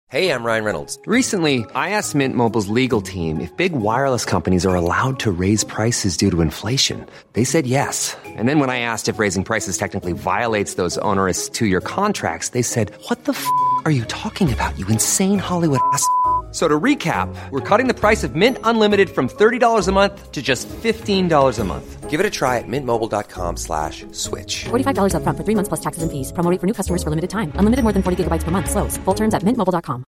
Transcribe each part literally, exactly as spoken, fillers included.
Hey, I'm Ryan Reynolds. Recently, I asked Mint Mobile's legal team if big wireless companies are allowed to raise prices due to inflation. They said yes. And then when I asked if raising prices technically violates those onerous two-year contracts, they said, "What the f*** are you talking about, you insane Hollywood ass?" So to recap, we're cutting the price of Mint Unlimited from thirty dollars a month to just fifteen dollars a month. Give it a try at mintmobile.com slash switch. forty-five dollars up front for three months plus taxes and fees. Promo rate for new customers for limited time. Unlimited more than forty gigabytes per month. Slows full terms at mint mobile dot com.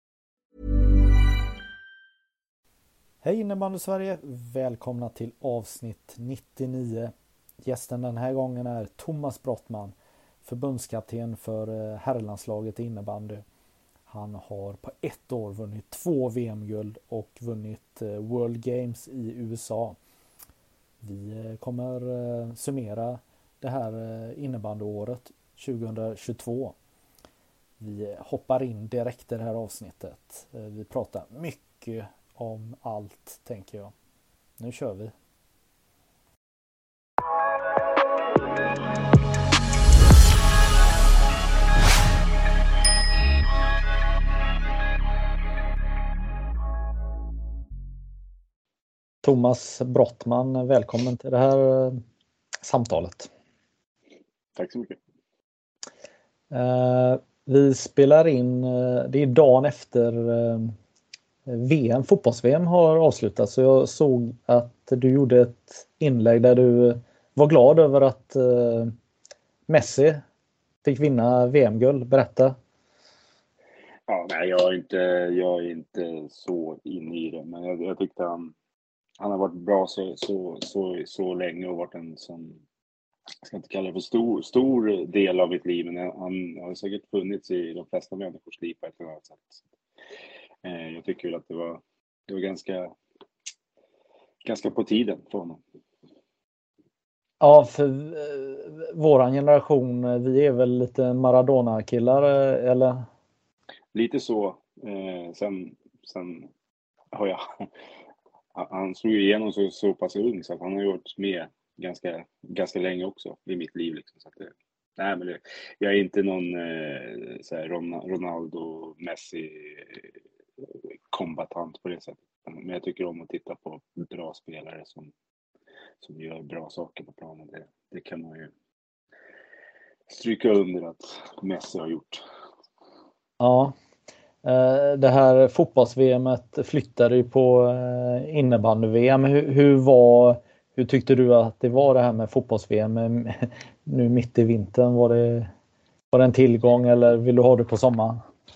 Hej innebandy Sverige, välkomna till avsnitt nittionio. Gästen den här gången är Thomas Brottman, förbundskapten för herrlandslaget i innebandy. Han har på ett år vunnit två V M-guld och vunnit World Games i U S A. Vi kommer summera det här innebandyåret tjugohundratjugotvå. Vi hoppar in direkt i det här avsnittet. Vi pratar mycket om allt, tänker jag. Nu kör vi. Thomas Brottman, välkommen till det här samtalet. Tack så mycket. Uh, vi spelar in, uh, det är dagen efter uh, V M, fotbolls-V M har avslutats. Så jag såg att du gjorde ett inlägg där du var glad över att uh, Messi fick vinna V M-guld. Berätta. Ja, nej, jag är inte, jag är inte så inne i det. Men jag, jag tyckte han, han har varit bra så, så, så, så länge och varit en sån, jag ska inte kalla det för stor, stor del av mitt liv. Men han har säkert funnits i de flesta människors liv på ett eller annat sätt. Jag tycker väl att det var, det var ganska, ganska på tiden för honom. Ja, för eh, våran generation, vi är väl lite Maradona-killar, eller? Lite så. Eh, sen, sen har jag... Han slog ju igenom så, så pass ung så att han har gjort med ganska, ganska länge också i mitt liv. Liksom, så att det, nej, men det, jag är inte någon eh, så här Ronaldo, Messi kombatant på det sättet. Men jag tycker om att titta på bra spelare som, som gör bra saker på planen. Det, det kan man ju stryka under att Messi har gjort. Ja, det här fotbolls-V M-et flyttade ju på innebandy-V M. Hur, hur, var, hur tyckte du att det var det här med fotbolls-V M nu mitt i vintern? Var det, var det en tillgång eller vill du ha det på sommaren?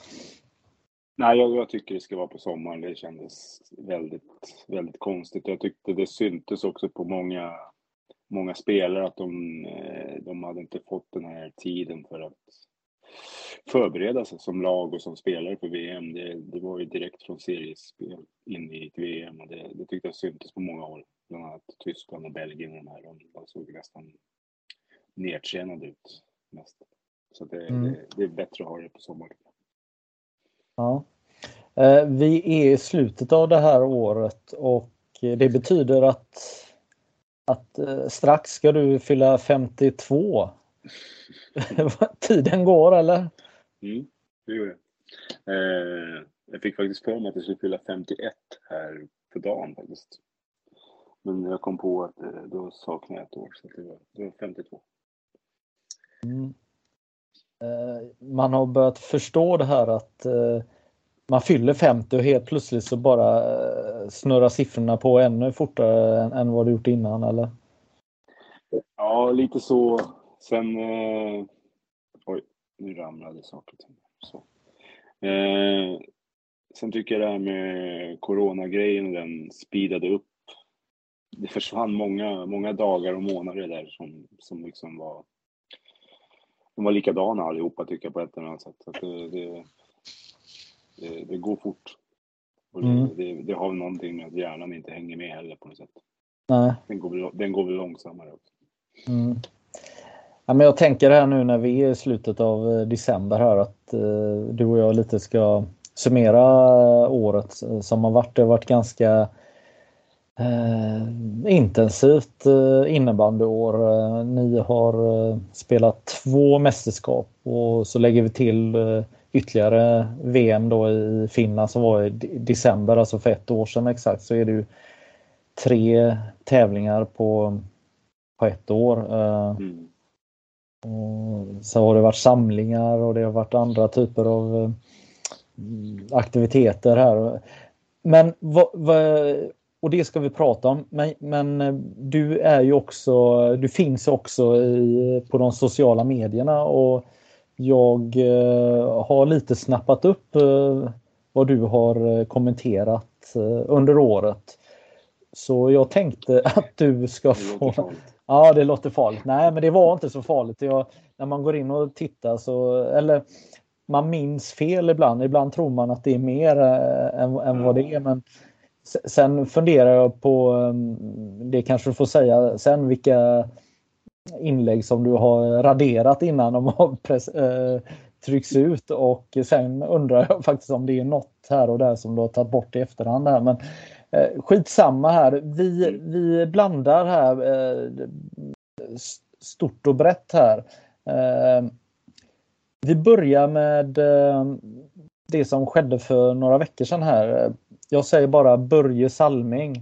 Nej, jag, jag tycker det ska vara på sommaren. Det kändes väldigt, väldigt konstigt. Jag tyckte det syntes också på många, många spelare att de, de hade inte fått den här tiden för att förbereda sig som lag och som spelare för V M. Det, det var ju direkt från seriespel in i ett V M och det, det tyckte jag syntes på många håll. Bland annat Tyskland och Belgien och de här. De såg nästan nedtjänade ut mest. Så det, mm. det, det är bättre att ha det på sommaren. Ja. Eh, vi är i slutet av det här året och det betyder att, att eh, strax ska du fylla femtiotvå. Tiden går, eller? Mm, det gör det. Eh, jag fick faktiskt för mig att jag skulle fylla femtioett här på dagen faktiskt. Men jag kom på att eh, då saknar jag ett år, så det var, det var femtiotvå. Mm. Eh, man har börjat förstå det här att eh, man fyller femtio och helt plötsligt så bara eh, snurrar siffrorna på ännu fortare än, än vad du gjort innan, eller? Ja, lite så. Sen, eh, oj, nu ramlade saker till. Så. Eh, sen tycker jag det här med coronagrejen, den speedade upp. Det försvann många, många dagar och månader där som, som liksom var, de var likadana allihopa tycker jag på ett eller annat sätt. Så att det, det, det, det går fort. Och det, mm. det, det har någonting med att hjärnan inte hänger med heller på något sätt. Nej. Den går, den går väl långsammare också. Mm. Ja, men jag tänker här nu när vi är i slutet av december här att eh, du och jag lite ska summera året som har varit. Det har varit ganska eh, intensivt eh, innebandyår. Eh, ni har eh, spelat två mästerskap och så lägger vi till eh, ytterligare V M då i Finland som var i december, alltså för ett år sedan exakt, så är det ju tre tävlingar på, på ett år. Mm. Och så har det varit samlingar och det har varit andra typer av aktiviteter här. Men vad, vad, och det ska vi prata om, men, men du är ju också, du finns också i, på de sociala medierna, och jag eh, har lite snappat upp eh, vad du har kommenterat eh, under året. Så jag tänkte att du ska få... Ja, det låter farligt. Nej, men det var inte så farligt. Jag, när man går in och tittar så... Eller man minns fel ibland. Ibland tror man att det är mer äh, än, än vad det är. Men sen funderar jag på... Det kanske du får säga sen, vilka inlägg som du har raderat innan de har press, äh, trycks ut. Och sen undrar jag faktiskt om det är något här och där som du har tagit bort i efterhand här. Men skitsamma här. Vi, vi blandar här eh, stort och brett här. Eh, vi börjar med eh, det som skedde för några veckor sedan här. Jag säger bara Börje Salming.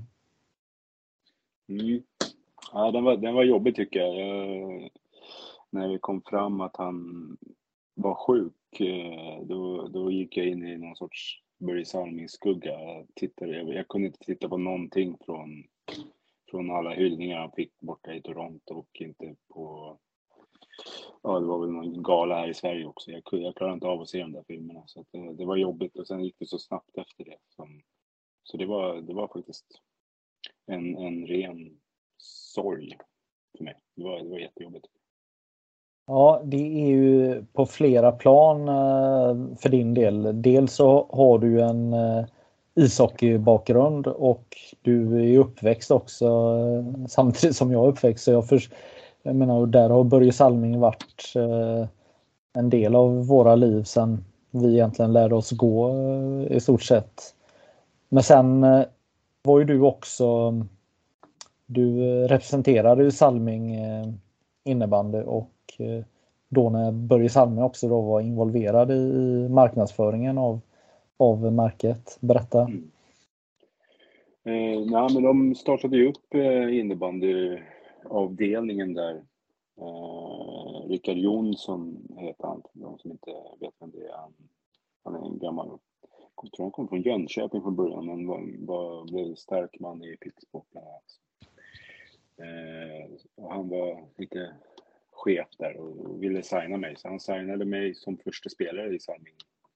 Mm. Ja, den var, den var jobbig tycker jag. jag. När vi kom fram att han var sjuk, eh, då, då gick jag in i någon sorts Börje Salmings skugga. Jag, tittade, jag, jag kunde inte titta på någonting från, från alla hyllningar han fick borta i Toronto, och inte på... Ja, det var väl någon gala här i Sverige också. Jag, jag klarade inte av att se de där filmerna. Så att det, det var jobbigt, och sen gick det så snabbt efter det. Som, så det var, det var faktiskt en, en ren sorg för mig. Det var, det var jättejobbigt. Ja, det är ju på flera plan för din del. Dels så har du en ishockeybakgrund, och du är uppväxt också samtidigt som jag är uppväxt. Så jag, för, jag menar, där har Börje Salming varit en del av våra liv sedan vi egentligen lärde oss gå i stort sett. Men sen var ju du också, du representerade ju Salming innebandy, och då när Börje Salming också då var involverad i marknadsföringen av, av märket. Berätta. Mm. Eh, nej, men de startade ju upp eh, innebandyavdelningen där. Eh, Rickard Jonsson heter han. De som inte vet vem det är. Han, han är en gammal, jag tror han kom från Jönköping från början, men var, var, blev stark man i Pittsburgh bland annat. Eh, och han var lite chef där och ville signa mig, så han signade mig som första spelare i Salming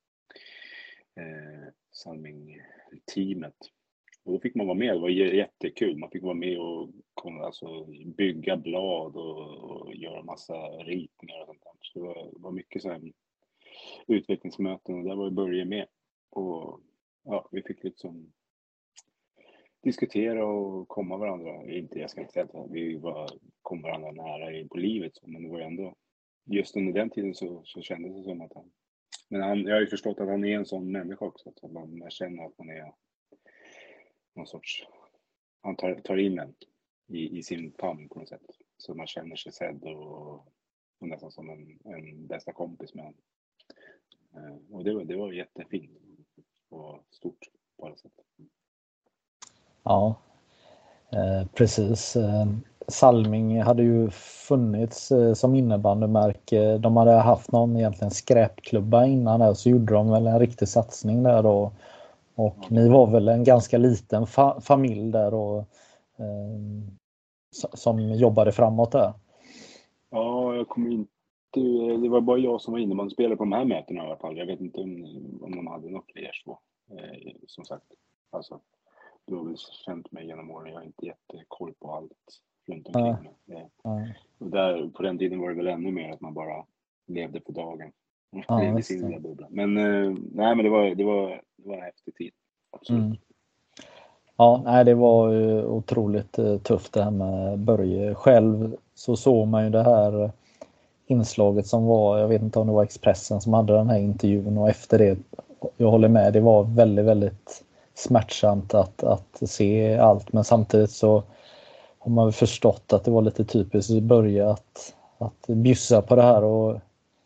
eh, Salming teamet, och då fick man vara med. Det var jättekul, man fick vara med och alltså, bygga blad och, och göra massa ritningar och sånt där. Så det var, det var mycket så här utvecklingsmöten, och där var vi Börje med, och ja, vi fick liksom diskutera och komma varandra. Inte, jag ska inte säga att vi var, kom varandra nära i på livet, men det var ändå just under den tiden så, så kändes det som att han, men han, jag har ju förstått att han är en sån människa också, att man, man känner att man är någon sorts, han tar, tar in en i, i sin famn på något sätt, så man känner sig sedd och, och nästan som en, en bästa kompis med honom. Och det var, det var jättefint och stort på alla sätt. Ja, eh, precis. Eh, Salming hade ju funnits eh, som innebandymärke. De hade haft någon egentligen skräpklubba innan där, så gjorde de väl en riktig satsning där då. Och ja. Ni var väl en ganska liten fa- familj där och, eh, som jobbade framåt där. Ja, jag kommer inte... Det var bara jag som var innebandyspelare på de här mötena i alla fall. Jag vet inte om, om de hade något fler så. Eh, som sagt, alltså... Du har väl känt mig genom åren. Jag har inte jättekoll på allt runt omkring mig. Ja. Och där, på den tiden var det väl ännu mer att man bara levde på dagen. Ja, levde sin lilla bubbla. Men, eh, nej, men det, var, det, var, det var en häftig tid. Absolut. Mm. Ja, nej, det var ju otroligt uh, tufft det här med Börje. Själv så såg man ju det här inslaget som var, jag vet inte om det var Expressen som hade den här intervjun, och efter det, jag håller med, det var väldigt, väldigt smärtsamt att, att se allt, men samtidigt så har man förstått att det var lite typiskt i början att, att bjussa på det här, och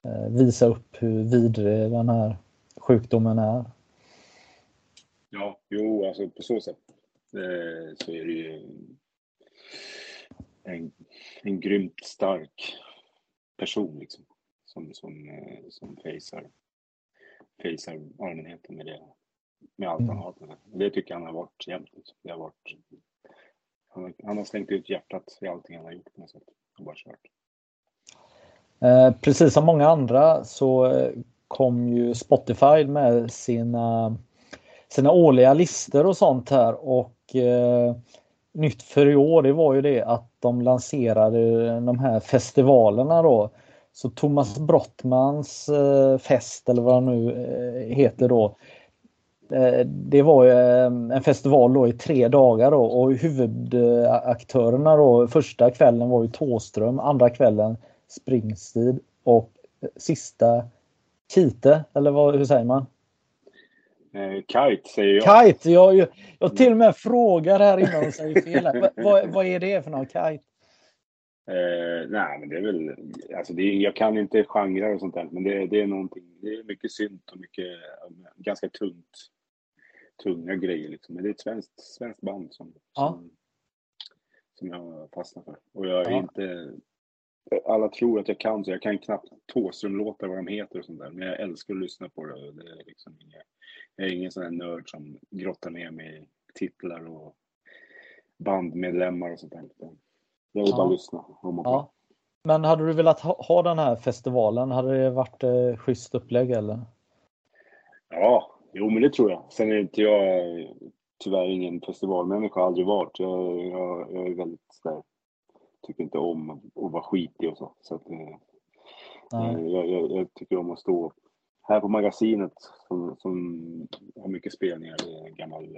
eh, visa upp hur vidrig den här sjukdomen är. Ja, jo, alltså på så sätt eh, så är det ju en, en grymt stark person liksom, som, som, eh, som facear, facear allmänheten med det, med allt han har på det. Det tycker jag han har varit jämt. Liksom. Det har varit, han, har, han har slängt ut hjärtat i allting han har gjort på något sätt. Och bara kört. Eh, precis som många andra så eh, kom ju Spotify med sina, sina årliga listor och sånt här. Och eh, nytt för i år, det var ju det att de lanserade de här festivalerna då. Så Thomas Brottmans eh, fest, eller vad det nu eh, heter då. Eh, det var ju eh, en festival då i tre dagar då. Och huvudaktörerna då, första kvällen var ju Thåström, andra kvällen Springsteen och sista Kite, eller vad, hur säger man? Eh, Kite säger jag. Kite, jag, jag, jag till och med frågar här innan och säger fel. vad, vad, vad är det för någon Kite? Eh, nej, men det är väl, alltså det är, jag kan inte genrer och sånt där, men det, det är någonting, det är mycket synt och mycket, ganska tungt, tunga grejer liksom. Men det är ett svenskt, svenskt band som, ja. som, som jag fastnar för. Och jag är ja. inte, alla tror att jag kan, så jag kan knappt Thåström-låtar vad de heter och sånt där, men jag älskar att lyssna på det. Det är liksom inga, jag är ingen sån här nörd som grottar ner mig i titlar och bandmedlemmar och sånt där. Jag vill ja. bara lyssna. Ja. Men hade du velat ha, ha den här festivalen? Hade det varit eh, schysst upplägg eller? Ja, jo men det tror jag. Sen är inte jag tyvärr ingen festivalmänniska, aldrig varit. Jag, jag, jag är väldigt sådär, tycker inte om att vara skitig och så. Så att, eh, jag, jag, jag tycker om att stå här på magasinet som, som har mycket spelningar i en gammal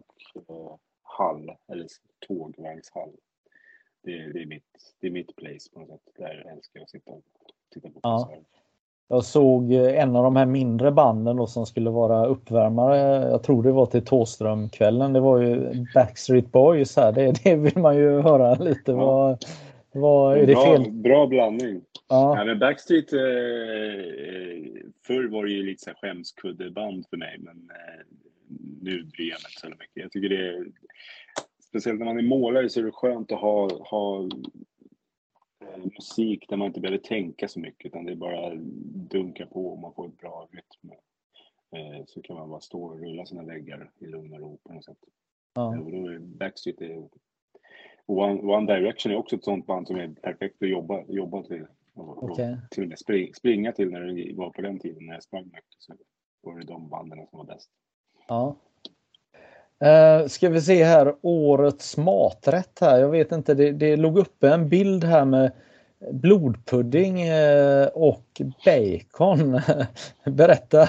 lokhall eller tågvagnshall. Det, det, är mitt, det är mitt place på något sätt. Där älskar jag att sitta och titta på konserter. Ja. Jag såg en av de här mindre banden då som skulle vara uppvärmare. Jag tror det var till Thåström-kvällen. Det var ju Backstreet Boys här. Det, det vill man ju höra lite. Ja. Vad, vad är det bra, fel? Bra blandning. Ja. Ja, men Backstreet, eh, förr var det ju lite så här skämskuddeband för mig. Men eh, nu bryr jag mig inte så mycket. Jag tycker det är, speciellt när man är målare så är det skönt att ha, ha musik där man inte behöver tänka så mycket, utan det är bara dunka på och man får ett bra rytm. Eh, så kan man bara stå och rulla sina väggar i lugn och ro på något sätt. Ja. Och då är Backstreet är, One, One Direction är också ett sånt band som är perfekt att jobba, jobba till. Och, Okay. och till och med spring, springa till när det var på den tiden när jag sprang mycket. Så var det de banden som var bäst. Ja. Uh, ska vi se här, årets maträtt här. Jag vet inte, det, det låg uppe en bild här med blodpudding uh, och bacon. Berätta.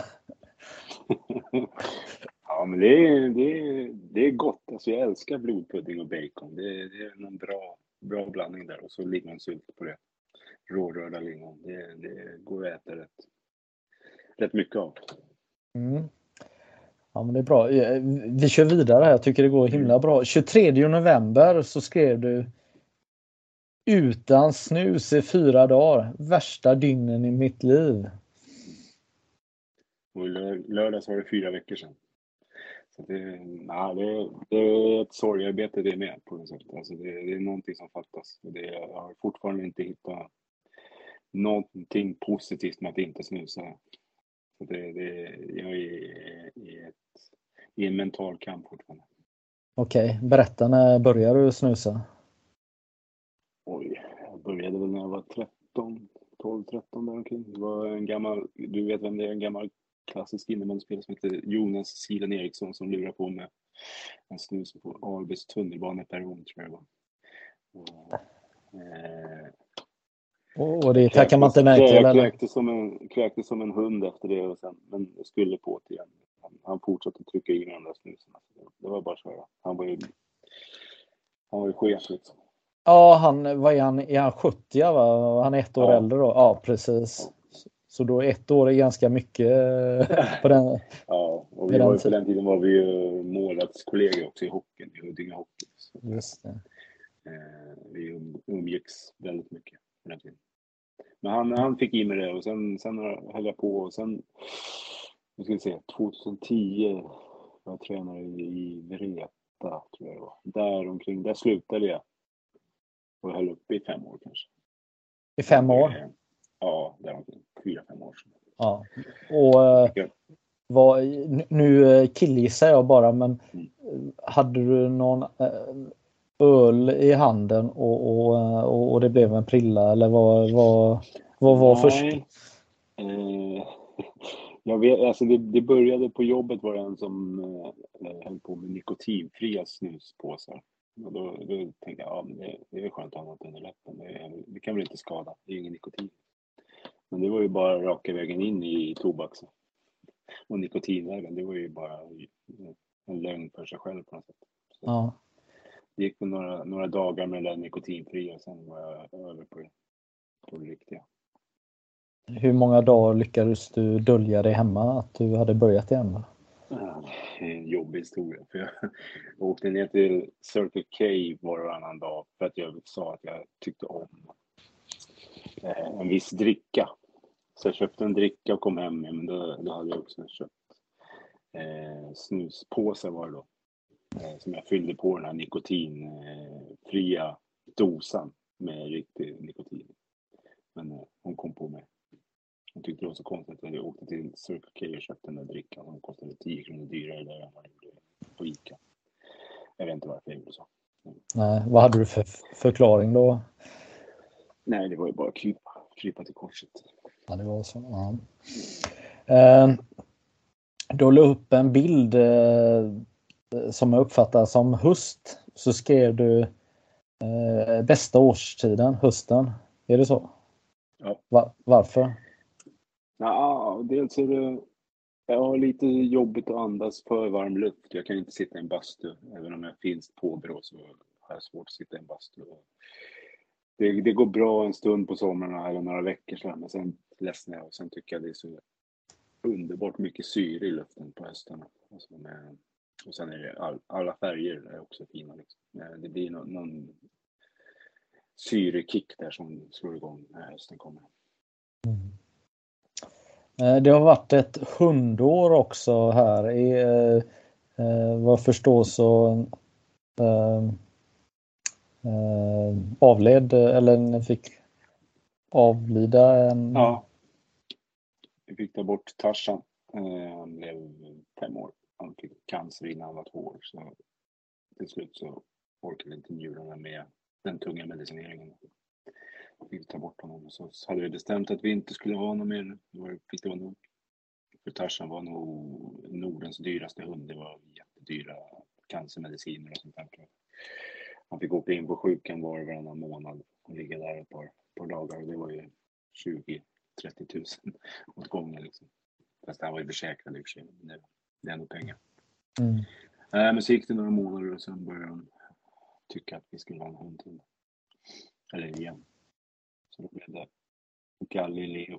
Ja, men det är, det är, det är gott. Alltså jag älskar blodpudding och bacon. Det är, det är någon bra, bra blandning där. Och så lingonsylt på det. Rårörda lingon. Det, det går att äta rätt, rätt mycket av. Mm. Ja, men det är bra. Vi kör vidare här. Jag tycker det går himla bra. tjugotredje november så skrev du: utan snus i fyra dagar. Värsta dygnen i mitt liv. Och lördags var det fyra veckor sedan. Så det, nej, det, det är ett sorgarbete det med på något sätt. Alltså det, det är någonting som fattas. Det, jag har fortfarande inte hittat någonting positivt med att inte snusa. Så det, det, jag är i, ett, i en mental kamp fortfarande. Okej, okay. Berätta, när började du snusa? Oj, jag började väl när jag var tretton, tolv tretton där omkring. Det var en gammal, du vet vem det är, en gammal klassisk innebandyspelare som heter Jonas Silen Eriksson som lurar på med en snus på Arbets tunnelbaneperron, tror jag det var. Och, eh, och det tackar man inte nej till, eller? Jag kräkte som, en, kräkte som en hund efter det och sen, men skulle på det igen. Han, han fortsatte trycka in andra snusen. Det var bara så här. Han var ju, han var ju chef liksom. Ja, han, vad är han? Är han sjuttio, va? Han är ett år ja. äldre då. Ja, precis. Så då ett år är ganska mycket på den. Ja, och vi var ju, på den tiden var vi ju målatskollegor också i hockeyn, i Huddinge Hockey. Så, just det. Eh, vi um, umgicks väldigt mycket på den tiden. Men han, han fick i mig det och sen, sen höll jag på och sen, jag ska se, tjugohundratio var jag tränare i Vreta, tror jag det var. Där omkring, där slutade jag. Och höll upp i fem år kanske. I fem år? Ja, det var fyra, fem år sedan. Ja. Och vad, nu killgissar jag bara, men mm. hade du någon öl i handen och, och, och det blev en prilla, eller vad, vad, vad var Nej. först? Eh, jag vet, alltså det, det började på jobbet, var det en som eh, höll på med nikotinfria snuspåsar. Och då, då tänkte jag, ja, det, det är skönt att ha något under läppen. Det, det kan väl inte skada, det är ingen nikotin. Men det var ju bara raka vägen in i tobaks och nikotinvägen. Det var ju bara en lögn för sig själv på något sätt. Så ja. Det gick några, några dagar med den nikotinfria och sen var jag över på det, på det riktiga. Hur många dagar lyckades du dölja dig hemma att du hade börjat igen? Ja, en jobbig historia. För jag åkte ner till Circle K var och annan dag för att jag sa att jag tyckte om en viss dricka. Så jag köpte en dricka och kom hem, men då, då hade jag också köpt eh, snuspåsar var det då. Eh, som jag fyllde på den här nikotinfria eh, dosan med riktig nikotin. Men eh, hon kom på mig. Hon tyckte det var så konstigt att jag åkte till Circle K och köpte den där drickan. Hon kostade tio kronor dyrare där än vad det gjorde på Ica. Jag vet inte varför jag gjorde så. Mm. Nej, vad hade du för förklaring då? Nej, det var ju bara krypa, krypa till korset. Ja, det var så. Ja. Eh, då la upp en bild eh, som jag uppfattar som höst. Så skrev du eh, bästa årstiden, hösten. Är det så? Ja. Va- varför? Ja, dels är det, jag har lite jobbigt att andas för varm luft. Jag kan inte sitta i en bastu. Även om jag finns påbrå så har jag svårt att sitta i en bastu. Det, det går bra en stund på sommaren eller några veckor sedan, men sen ledsnar jag och sen tycker jag det är så underbart mycket syre i luften på hösten. Alltså med, och sen är det all, alla färger är också fina. Liksom. Det blir någon, någon syrekick där som slår igång när hösten kommer. Mm. Det har varit ett hundår också här. I, eh, vad jag förstår så eh, eh, avled, eller ni fick avlida en... Ja, vi fick ta bort Tarzan. Eh, han blev fem år. Han fick cancer innan han var två år. Så till slut så orkade inte njurarna med den tunga medicineringen. Vi fick ta bort honom. Så hade vi bestämt att vi inte skulle ha honom mer. Då fick det vara nog. För Tarzan var nog Nordens dyraste hund. Det var jättedyra cancermediciner och sånt där. Han fick åka in på sjukan var och varannan månad och ligga där ett par, par dagar. Och det var ju tjugo till trettio tusen åt gången liksom. Fast han var ju försäkrad i och för sig. Men det, det är ändå pengar. Mm. Äh, men så gick det några månader och sen började de tycka att vi skulle ha en hund till. Eller igen. Så då blev det Galileo.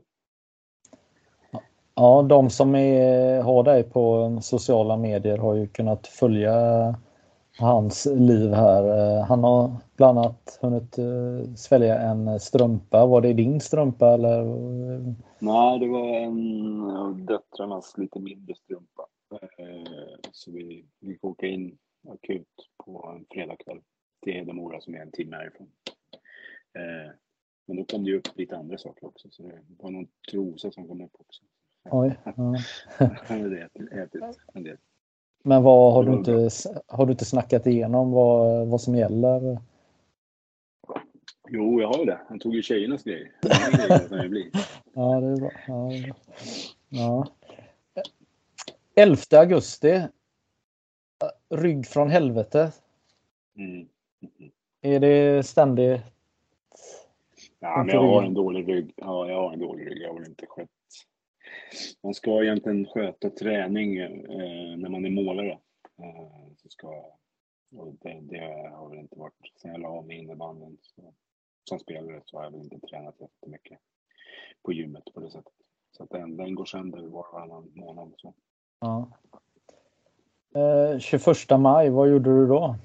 Ja, de som är, har dig på sociala medier har ju kunnat följa hans liv här. Han har bland annat hunnit svälja en strumpa. Var det din strumpa eller? Nej, det var en av döttrarnas lite mindre strumpa. Så vi, vi fick åka in akut på en fredagkväll till Hedemora som är en timme härifrån. Men då kom det ju upp lite andra saker också. Så det var någon trosa som kom upp också. Oj. Ja. det ätit en del. Men vad har du inte har du inte snackat igenom vad, vad som gäller? Jo, jag har det. Han tog ju tjejernas grej. Det blir. Ja, det är bra. Ja, det är bra. Ja. elfte augusti. Rygg från helvete. Mm. Mm. Är det ständigt? Ja, men jag har en dålig rygg. Ja, jag har en dålig rygg. Jag har inte skött. Man ska egentligen sköta träning eh, när man är målare. Eh, så ska, och det, det har väl inte varit sen jag la av med innebanden. Så, som spelare så har jag väl inte tränat jättemycket på gymmet på det sättet. Så att den, den går sönder var och varannan månad. Så. Ja. Eh, tjugoförsta maj, vad gjorde du då?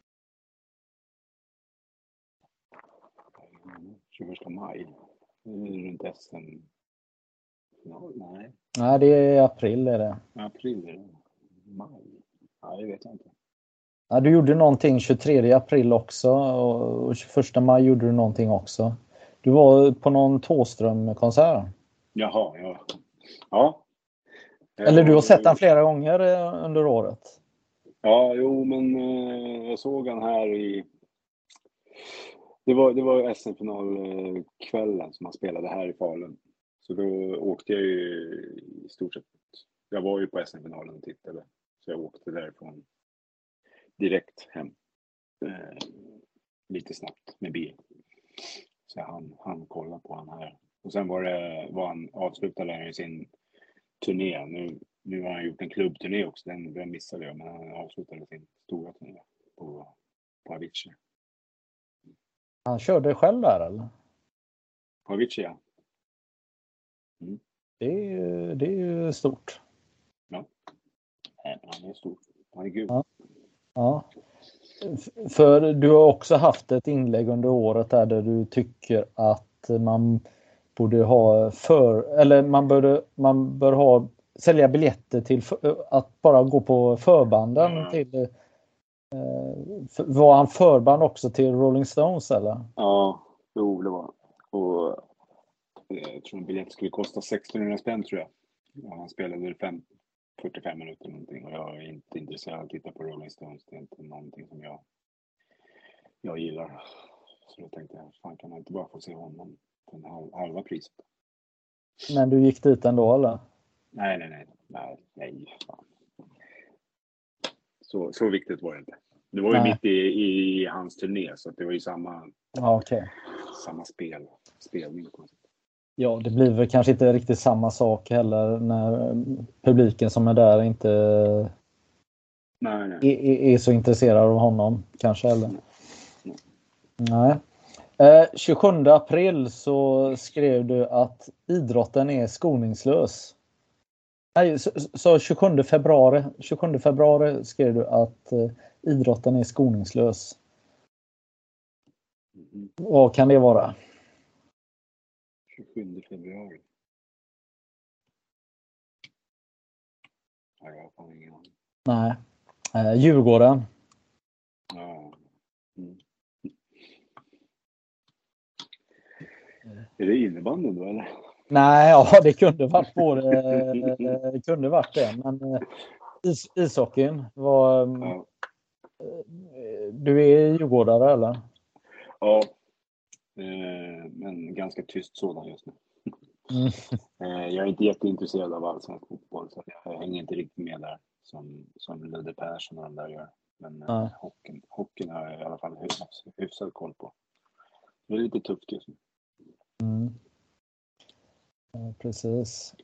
tjugoförsta maj. S M. No, nej. Nej, det är april är det. April är det. Maj. Ja, det vet jag inte. Ja, du gjorde någonting tjugotredje april också och tjugoförsta maj gjorde du någonting också. Du var på någon Thåström-konsert. Jaha, ja. Ja. Eller du har sett den flera gånger eh, under året. Ja, jo, men eh, jag såg han här i... Det var, det var S M-finalkvällen som han spelade här i Falun. Så då åkte jag ju i stort sett... Jag var ju på S M-finalen och tittade. Så jag åkte därifrån direkt hem. Eh, lite snabbt med bil. Så han, han kollade på han här. Och sen var det var han avslutade i sin turné. Nu, nu har han gjort en klubbturné också. Den, den missade jag. Men han avslutade sin stora turné på, på Avicii. Han körde själv där eller? På Avicii, ja. Mm. Det är ju, det är ju stort. Ja. Han är stor. Han är gud. Ja. Ja. För du har också haft ett inlägg under året där, där du tycker att man borde ha för eller man bör man bör ha sälja biljetter till för, att bara gå på förbanden Mm. till eh, för, var han förband också till Rolling Stones eller? Ja, jo, det var. Och jag tror en biljett skulle kosta sextonhundra spänn tror jag. Ja, han spelade fem, fyrtiofem minuter någonting och jag är inte intresserad av att titta på Rolling Stones. Det är inte någonting som jag jag gillar. Så då tänkte jag, fan kan man inte bara få se honom för en halv, halva priset? Men du gick dit ändå eller? Nej, nej, nej. Nej, nej. Fan. Så, så viktigt var det inte. Det var ju Nej. mitt i, i hans turné så att det var ju samma, Ja, okej. Okay. samma spel, spelning på något sätt. Ja, det blir väl kanske inte riktigt samma sak heller när publiken som är där inte nej, nej. Är, är så intresserad av honom kanske eller. Nej. Nej. Eh, tjugosjunde april så skrev du att idrotten är skoningslös. Nej, så, så tjugosjunde februari, tjugosjunde februari skrev du att eh, idrotten är skoningslös. Mm. Vad kan det vara? tjugosjunde februari. Ja, jag har fan ingen aning. Nej. Eh, Djurgården. Ja. Mm. Är det innebanden då eller? Nej, ja det kunde varit både det kunde varit det, men is, ishockeyn var Ja. Du är djurgårdare eller? Ja. Eh, men ganska tyst sådan just nu. Mm. Eh, jag är inte jätteintresserad av allsvensk fotboll så jag hänger inte riktigt med där som, som Ludde Persson och de där gör. Men eh, Ja. hockeyn, hockeyn har jag i alla fall hyfsad, hyfsad koll på. Det är lite tufft just nu. Mm. Ja, precis.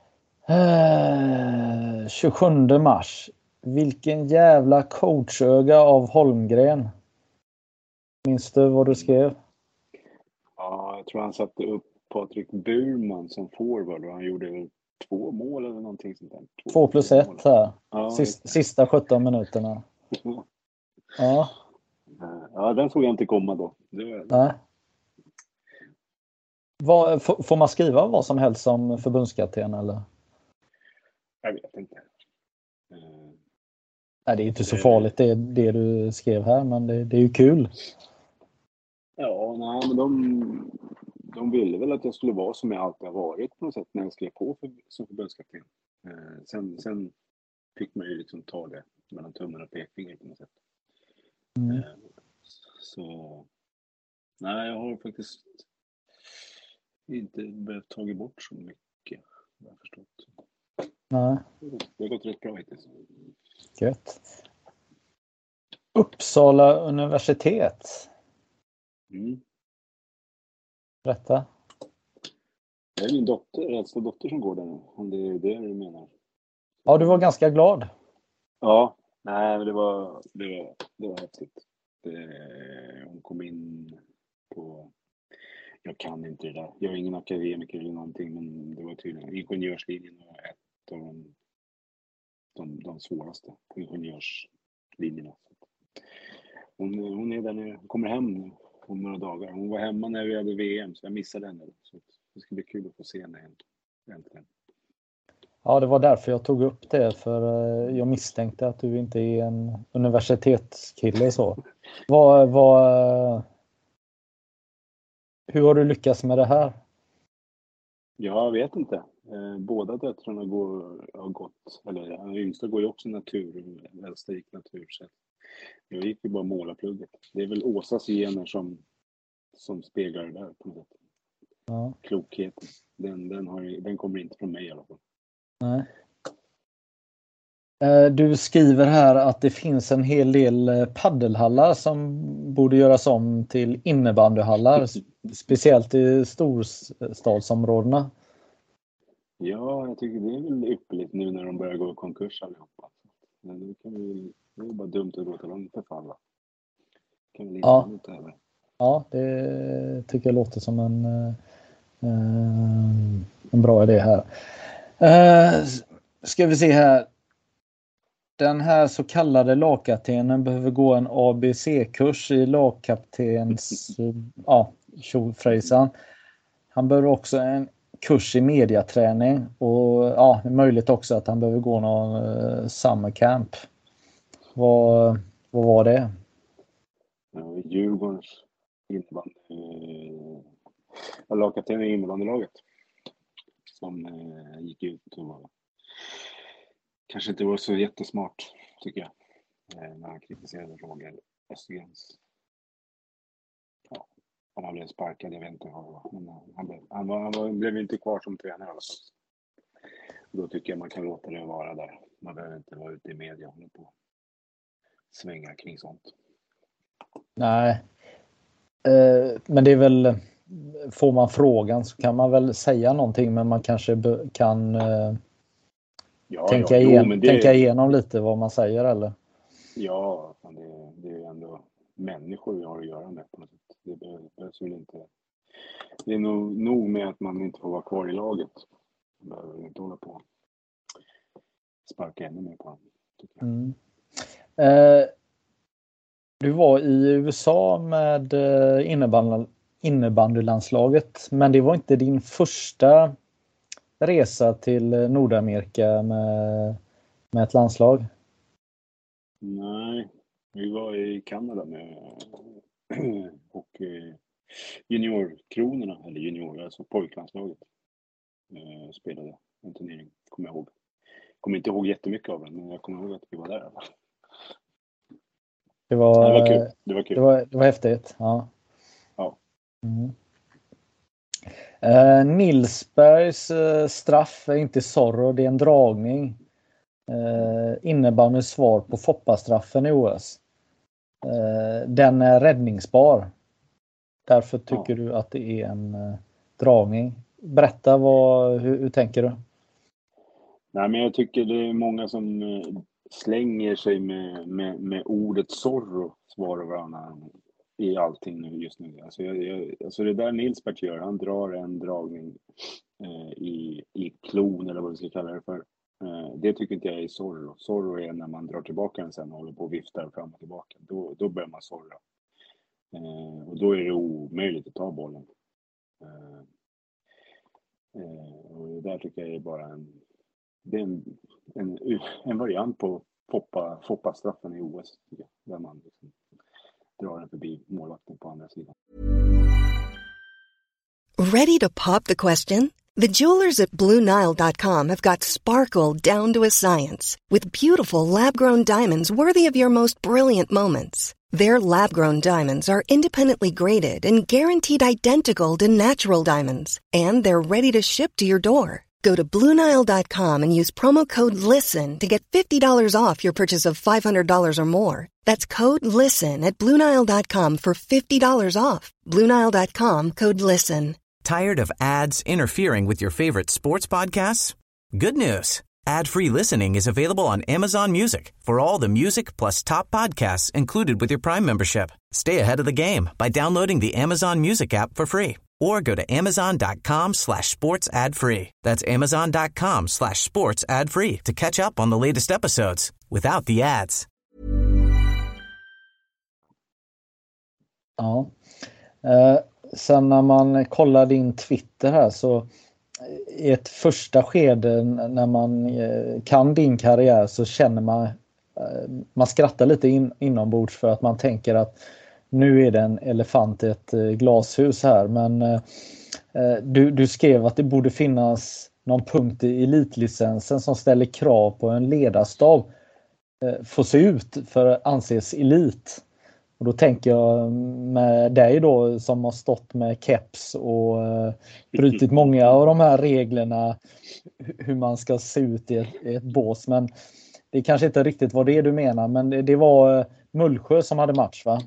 Eh, tjugosjunde mars. Vilken jävla coachöga av Holmgren. Minns du vad du skrev? Ja, jag tror han satte upp Patrik Burman som forward och han gjorde väl två mål eller någonting sånt där. Två, Två plus två ett mål. här. Ja, Sista, sista sjutton minuterna. Ja. Ja, den såg jag inte komma då. Det var... Nej. Vad, f- får man skriva vad som helst som förbundskapten eller? Jag vet inte. Uh... Nej, det är inte så farligt det, det du skrev här, men det, det är ju kul. Ja, nej, men de, de ville väl att jag skulle vara som jag alltid har varit på något sätt när jag skrev på för, som förbundskapten. Uh, sen, sen fick man ju liksom ta det mellan tummen och pekfingret på något sätt. Mm. Uh, så nej, jag har faktiskt inte behövt tagit bort så mycket, jag har förstått. Nej. Det har gått rätt bra hittills. Gött. Uppsala universitet. Mm. Berätta. Det är min dotter, äldsta dotter som går där nu, om det är det du menar. Ja, du var ganska glad. Ja, nej men det var, det var, det var häftigt. Det, hon kom in på, jag kan inte det där. Jag är ingen akademiker eller någonting, men det var tydligen, ingenjörslinjen var ett av de, de, de svåraste på ingenjörslinjerna. Hon, hon är där nu, kommer hem nu om några dagar. Hon var hemma när vi hade V M så jag missade henne. Så det ska bli kul att få se henne äntligen. Ja, det var därför jag tog upp det, för jag misstänkte att du inte är en universitetskille så. Vad, vad, hur har du lyckats med det här? Jag vet inte. Båda döttrarna går, har gått, eller den yngsta går ju också natur, den äldsta gick natur. Så jag gick ju bara målarplugget. Det är väl Åsas gener som, som speglar det där på något sätt. Ja. Klokheten. Den, den, har, den kommer inte från mig i alla fall. Nej. Du skriver här att det finns en hel del paddelhallar som borde göras om till innebandyhallar, speciellt i storstadsområdena. Ja, jag tycker det är väl ypperligt nu när de börjar gå i konkurs allihopa. Men det, kan vi, det är bara dumt att låta dem förfalla. Kan vi ja. Lite över. Ja, det tycker jag låter som en, en bra idé här. Ska vi se här. Den här så kallade lagkaptenen behöver gå en A B C-kurs i lagkaptens ja, tjofrejsan. Han behöver också en kurs i mediaträning och ja, det är möjligt också att han behöver gå någon uh, summer camp. Vad, vad var det? Ja, Djurgårdens innebandy, lagkapten i innebandylaget som eh, gick ut och var, kanske inte var så jättesmart tycker jag eh, när han kritiserade Roger Östergrens. Ja, om han blev sparkad, jag vet inte vad det var. Men han, blev, han, var, han var, blev inte kvar som tränare i alla fall. Då tycker jag man kan låta det vara där. Man behöver inte vara ute i media och hålla på svänga kring sånt. Nej, eh, men det är väl, får man frågan så kan man väl säga någonting, men man kanske be, kan eh, ja, tänka, ja, igen, jo, det, tänka igenom lite vad man säger, eller? Ja, det, det är ändå människor vi har att göra med på något sätt. Det behövs väl inte. Det är nog, nog med att man inte får vara kvar i laget. Man behöver inte hålla på sparka ännu mer på honom. Mm. Eh, du var i U S A med innebandy, innebandylandslaget, men det var inte din första resa till Nordamerika med, med ett landslag? Nej, vi var i Kanada med och juniorkronorna, eller junior, alltså pojklandslaget eh, spelade en turnering, kommer jag ihåg. Kommer inte ihåg jättemycket av den, men jag kommer ihåg att vi var där. Det var, det var kul. Det var kul. Det var, det var häftigt. Ja. Ja. Mm. Eh, Nilsbergs eh, straff är inte Zorro, det är en dragning. Eh, innebär svar på Foppa-straffen i O S. Eh, den är räddningsbar. Därför tycker ja. du att det är en eh, dragning. Berätta, vad, hur, hur tänker du? Nej, men jag tycker det är många som eh, slänger sig med, med, med ordet Zorro, svarar varandra i allting nu just nu. Alltså, jag, jag, alltså det där Nilsberg gör, han drar en dragning eh, i, i klon eller vad vi ska kalla det för. Eh, det tycker inte jag är Zorro. Zorro är när man drar tillbaka den sen och håller på och viftar fram och tillbaka. Då, då börjar man Zorro. Eh, och då är det omöjligt att ta bollen. Eh, eh, och det där tycker jag är bara en det är en, en, en variant på Foppa, Foppa-straffen i O S, där man liksom drar den förbi målvakten på andra sidan. Ready to pop the question? The jewelers at Blue Nile dot com have got sparkle down to a science with beautiful lab-grown diamonds worthy of your most brilliant moments. Their lab-grown diamonds are independently graded and guaranteed identical to natural diamonds, and they're ready to ship to your door. Go to Blue Nile dot com and use promo code LISTEN to get fifty dollars off your purchase of five hundred dollars or more. That's code LISTEN at Blue Nile dot com for fifty dollars off. Blue Nile dot com, code LISTEN. Tired of ads interfering with your favorite sports podcasts? Good news. Ad-free listening is available on Amazon Music for all the music plus top podcasts included with your Prime membership. Stay ahead of the game by downloading the Amazon Music app for free or go to amazon.com slash sports ad free. That's amazon.com slash sports ad free to catch up on the latest episodes without the ads. Ja. Uh, sen när man kollar din Twitter här så i ett första skede när man eh, kan din karriär så känner man eh, man skrattar lite in, inombords för att man tänker att nu är det en elefant i ett eh, glashus här, men eh, du, du skrev att det borde finnas någon punkt i elitlicensen som ställer krav på en ledarstab eh, får se ut för att anses elit. Och då tänker jag med dig då som har stått med keps och uh, brutit många av de här reglerna hur man ska se ut i ett, i ett bås. Men det är kanske inte riktigt vad det är du menar, men det, det var uh, Mullsjö som hade match, va?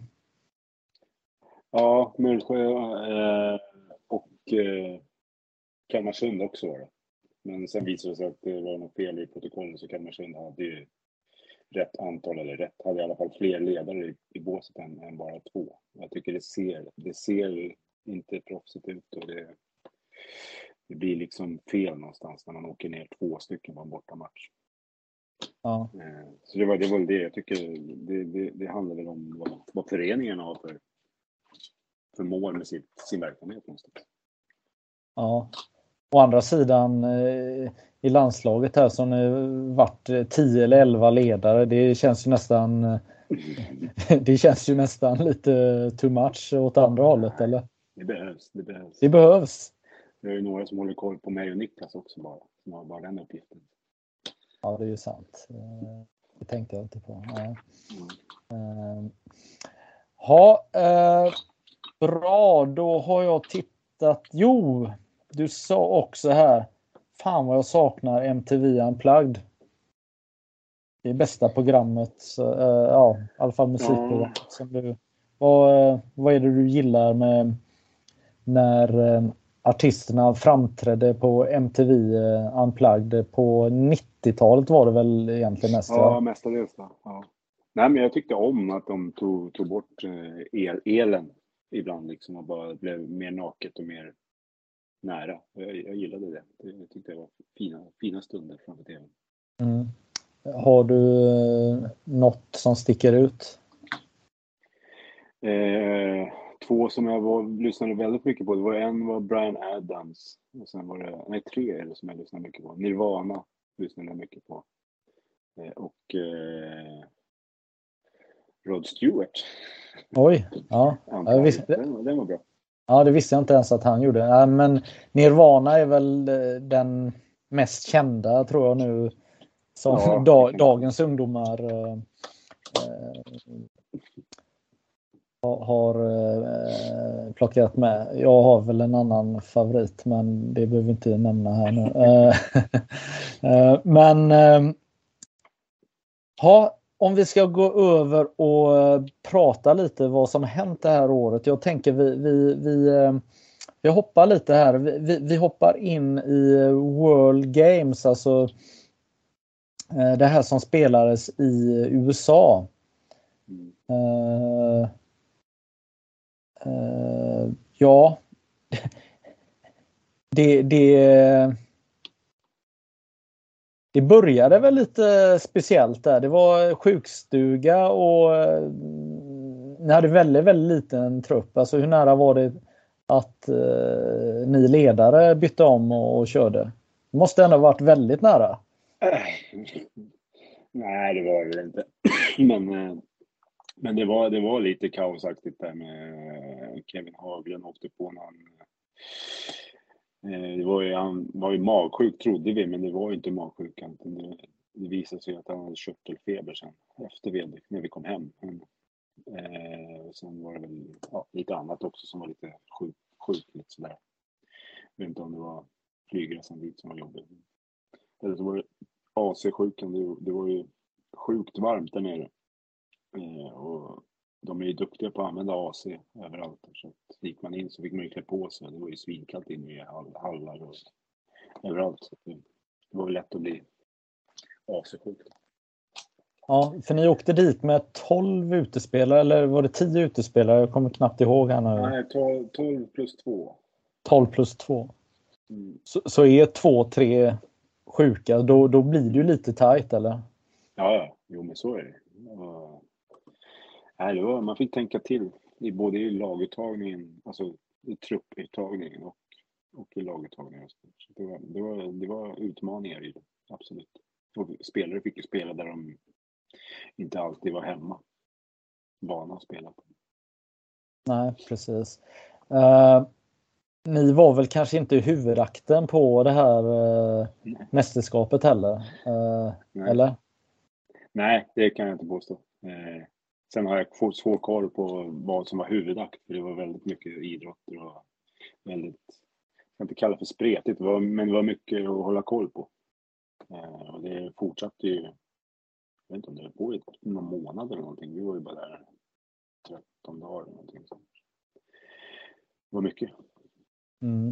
Ja, Mullsjö eh, och eh, Kalmarsund också var det. Men sen visade det sig att det var något fel i protokollet, så Kalmarsund hade ju rätt antal, eller rätt, hade i alla fall fler ledare i, i båset än, än bara två. Jag tycker det ser, det ser inte proffsigt ut, och det, det blir liksom fel någonstans när man åker ner två stycken på en bortamatch. Ja. Så det var, det var det jag tycker, det, det, det handlar väl om vad, vad föreningen har för, för mål med sitt, sin verksamhet någonstans. Ja. Å andra sidan eh, i landslaget här som nu varit tio eller elva ledare, det känns ju nästan eh, det känns ju nästan lite too much åt andra hållet, eller? Det behövs, det behövs. Det behövs. Det är ju några som håller koll på mig och Niklas också bara, som har bara den uppgiften. Ja, det är ju sant. Det tänkte jag inte på. Ja, mm. ha, eh, bra, då har jag tittat. Jo, du sa också här, fan vad jag saknar M T V Unplugged. Det är bästa programmet, så, eh, ja, i alla fall musikprogram. Ja. Som du, vad, vad är det du gillar med när eh, artisterna framträdde på M T V eh, Unplugged på nittiotalet var det väl egentligen mest? Ja, mestadels. Ja. Nej, men jag tyckte om att de tog, tog bort eh, el, elen ibland liksom, och bara blev mer naket och mer nära. Jag, jag gillade det. Jag tyckte det var fina, fina stunder framför T V. Mm. Har du eh, något som sticker ut? Eh, två som jag var, lyssnade väldigt mycket på. Det var en var Bryan Adams. Och sen var det, nej tre eller som jag lyssnade mycket på. Nirvana lyssnade jag mycket på. Eh, och eh, Rod Stewart. Oj, ja. ja visst, den, den var bra. Ja, det visste jag inte ens att han gjorde. Ja, men Nirvana är väl den mest kända, tror jag nu, som ja, dag, dagens ungdomar eh, eh, har eh, plockat med. Jag har väl en annan favorit, men det behöver vi inte nämna här nu. eh, men eh, ha, om vi ska gå över och prata lite vad som hänt det här året. Jag tänker vi, vi, vi, vi hoppar lite här. Vi, vi hoppar in i World Games, alltså det här som spelades i U S A. Uh, uh, ja, det, det Det började väl lite speciellt där. Det var sjukstuga och ni hade väldigt, väldigt liten trupp. Alltså hur nära var det att eh, ni ledare bytte om och, och körde? Det måste ändå ha varit väldigt nära. Nej, det var det inte. men men det, var, det var lite kaosaktigt där med Kevin Haglund åkte på någon... Det var ju, han var ju magsjuk trodde vi, men det var ju inte magsjukan. Det, det visade sig att han hade körtelfeber sen efter vi, när vi kom hem. Men, eh, och sen var det väl ja, lite annat också som var lite sjukt, sjuk, lite sådär. Jag vet inte om det var flygresan dit som var jobbigt. Eller så var det A C-sjukan, det, det var ju sjukt varmt där nere. Eh, och de är ju duktiga på att använda A C överallt. Så att gick man in så fick man ju klä på sig. Det var ju svinkallt inne i hallar och överallt. Så det, det var ju lätt att bli A C-sjuk. Ja, för ni åkte dit med tolv utespelare, eller var det tio utespelare? Jag kommer knappt ihåg här nu. Nej, tolv plus två. tolv plus två. Mm. Så, så är två, tre sjuka, då, då blir det ju lite tajt, eller? Ja, ja. Jo, men så är det. Och... Nej, det var, man fick tänka till i både i laguttagningen, alltså i trupputtagningen och, och i laguttagningen. Så det, var, det, var, det var utmaningar i det, absolut. Och spelare fick ju spela där de inte alltid var hemma. Vana att spela. Nej, precis. Uh, ni var väl kanske inte huvudakten på det här uh, mästerskapet heller? Uh, Nej. Eller? Nej, det kan jag inte påstå. Uh, sen har jag fått svår koll på vad som var huvudakt. För det var väldigt mycket idrotter och väldigt, jag kan inte kalla det för spretigt, det var, men det var mycket att hålla koll på. Uh, och det fortsatte ju, jag vet inte om det var på i några månader eller någonting. Vi var ju bara där tretton dagar eller någonting. Så. Det var mycket. Mm.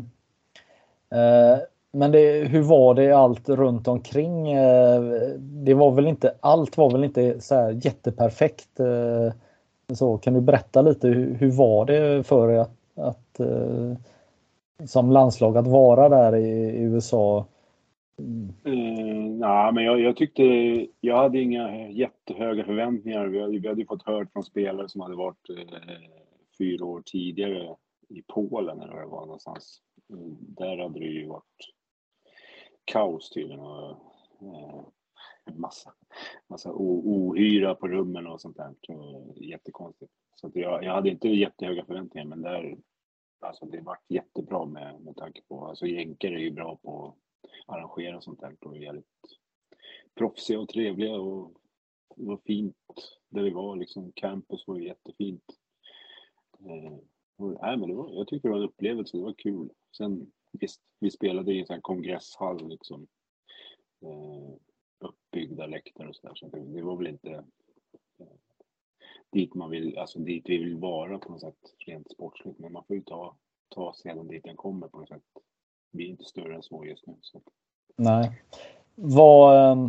Eh, men det, hur var det allt runt omkring? Eh, det var väl inte, allt var väl inte så här jätteperfekt. Eh, så kan du berätta lite, hur, hur var det för er att, att eh, som landslag att vara där i, i U S A? Mm. Uh, nej, men jag, jag tyckte, jag hade inga jättehöga förväntningar. Vi hade, vi hade fått hört från spelare som hade varit uh, fyra år tidigare i Polen eller vad det var någonstans. Uh, där hade det ju varit kaos tydligen och uh, en massa, massa o- ohyra på rummen och sånt där. Så, jättekonstigt. Så att jag, jag hade inte jättehöga förväntningar, men där, alltså det var jättebra med, med tanke på, alltså jänkare är ju bra på arrangera och sånt där och jävligt proffsiga och trevliga och det var fint där vi var liksom. Campus var jättefint. Eh, och, nej, men det var, jag tyckte det var en upplevelse, det var kul. Sen visst, vi spelade i en sån här kongresshall liksom, eh, uppbyggda läktare och sådär, så det, det var väl inte eh, dit man vill, alltså dit vi vill vara på något sätt rent sportsligt, men man får ju ta, ta sedan dit den kommer på något sätt. Vi är inte större än så just nu. Så. Nej. Vad, eh,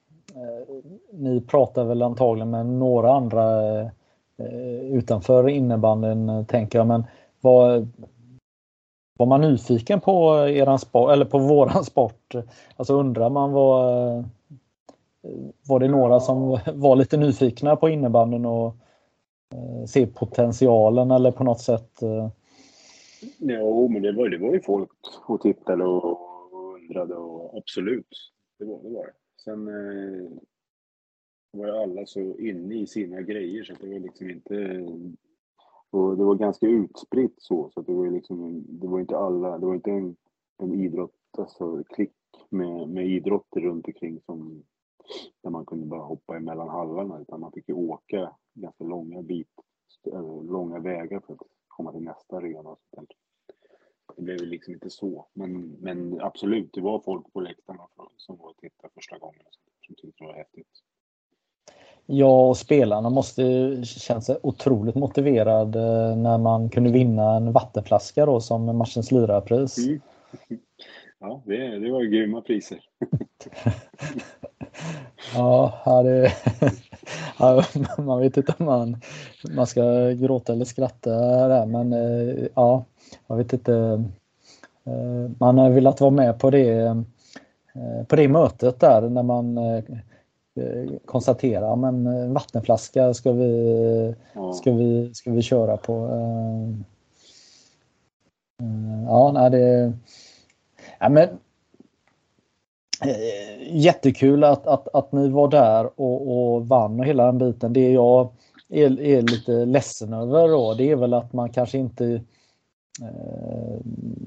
ni pratar väl antagligen med några andra eh, utanför innebandyn, tänker jag, men vad, var man nyfiken på eran sport, eller på våran sport? Alltså undrar man vad, var det några som var lite nyfikna på innebandyn och eh, se potentialen eller på något sätt? Eh... Jo, men det var, det var ju folk och tittade och undrade och absolut, det var det. Var. Sen eh, var ju alla så inne i sina grejer så att det var liksom inte, och det var ganska utspritt så, så att det var liksom, det var inte alla, det var inte en, en idrott, alltså klick med, med idrotter runt omkring som, där man kunde bara hoppa emellan hallarna, utan man fick ju åka ganska långa bit, långa vägar för att komma till nästa arena och sånt. Det blev liksom inte så, men, men absolut, det var folk på läktarna som var och tittade första gången som tyckte det var häftigt. Ja, och spelarna måste känna sig otroligt motiverad när man kunde vinna en vattenflaska då som matchens lirarpris. Mm. Ja, det, det var ju grymma priser. Ja, det, ja, man vet inte om man, man ska gråta eller skratta där, men ja, jag vet inte. Man har velat vara med på det, på det mötet där när man konstaterar, men vattenflaska ska vi, ja. ska vi, ska vi köra på. Ja, nej, det, ja, men jättekul att, att, att ni var där och, och vann och hela den biten. Det jag är, är lite ledsen över då, det är väl att man kanske inte eh,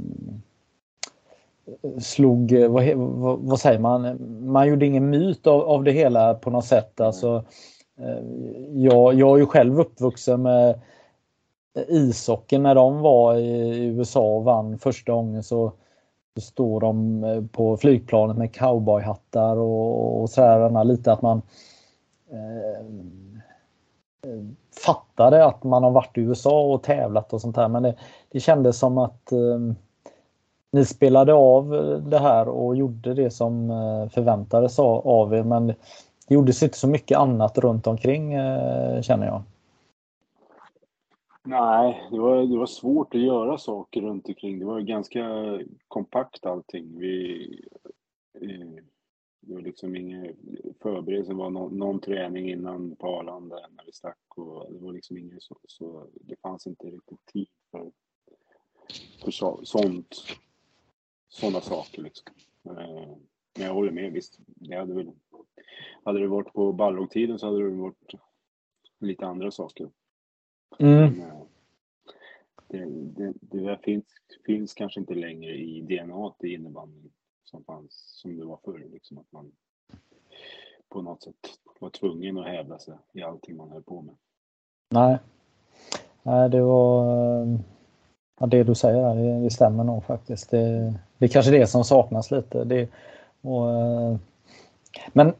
slog, vad, vad, vad säger man, man gjorde ingen myt av, av det hela på något sätt. Alltså, eh, jag, jag är ju själv uppvuxen med ishockeyn när de var i U S A och vann första gången, så så står de på flygplanet med cowboyhattar och, och sådär, lite att man eh, fattade att man har varit i U S A och tävlat och sånt här, men det, det kändes som att eh, ni spelade av det här och gjorde det som eh, förväntades av, av er, men det gjordes inte så mycket annat runt omkring, eh, känner jag. Nej, det var, det var svårt att göra saker runt omkring. Det var ganska kompakt allting. Vi, eh, det var liksom ingen förberedelse. Det var någon, någon träning innan på Arlanda när vi stack. Och det var liksom ingen så, så det fanns inte riktigt tid för, för så, sånt, sådana saker liksom. Men jag håller med, visst. Det hade väl, hade det varit på Balrog-tiden så hade det varit lite andra saker. Mm. Men, det, det, det där finns, finns kanske inte längre i D N A i innebandyn som fanns, som det var förr liksom, att man på något sätt var tvungen att hävda sig i allting man höll på med. Nej, Nej det var ja, det du säger, det, det stämmer nog faktiskt. Det, det är kanske det som saknas lite. Det, och, men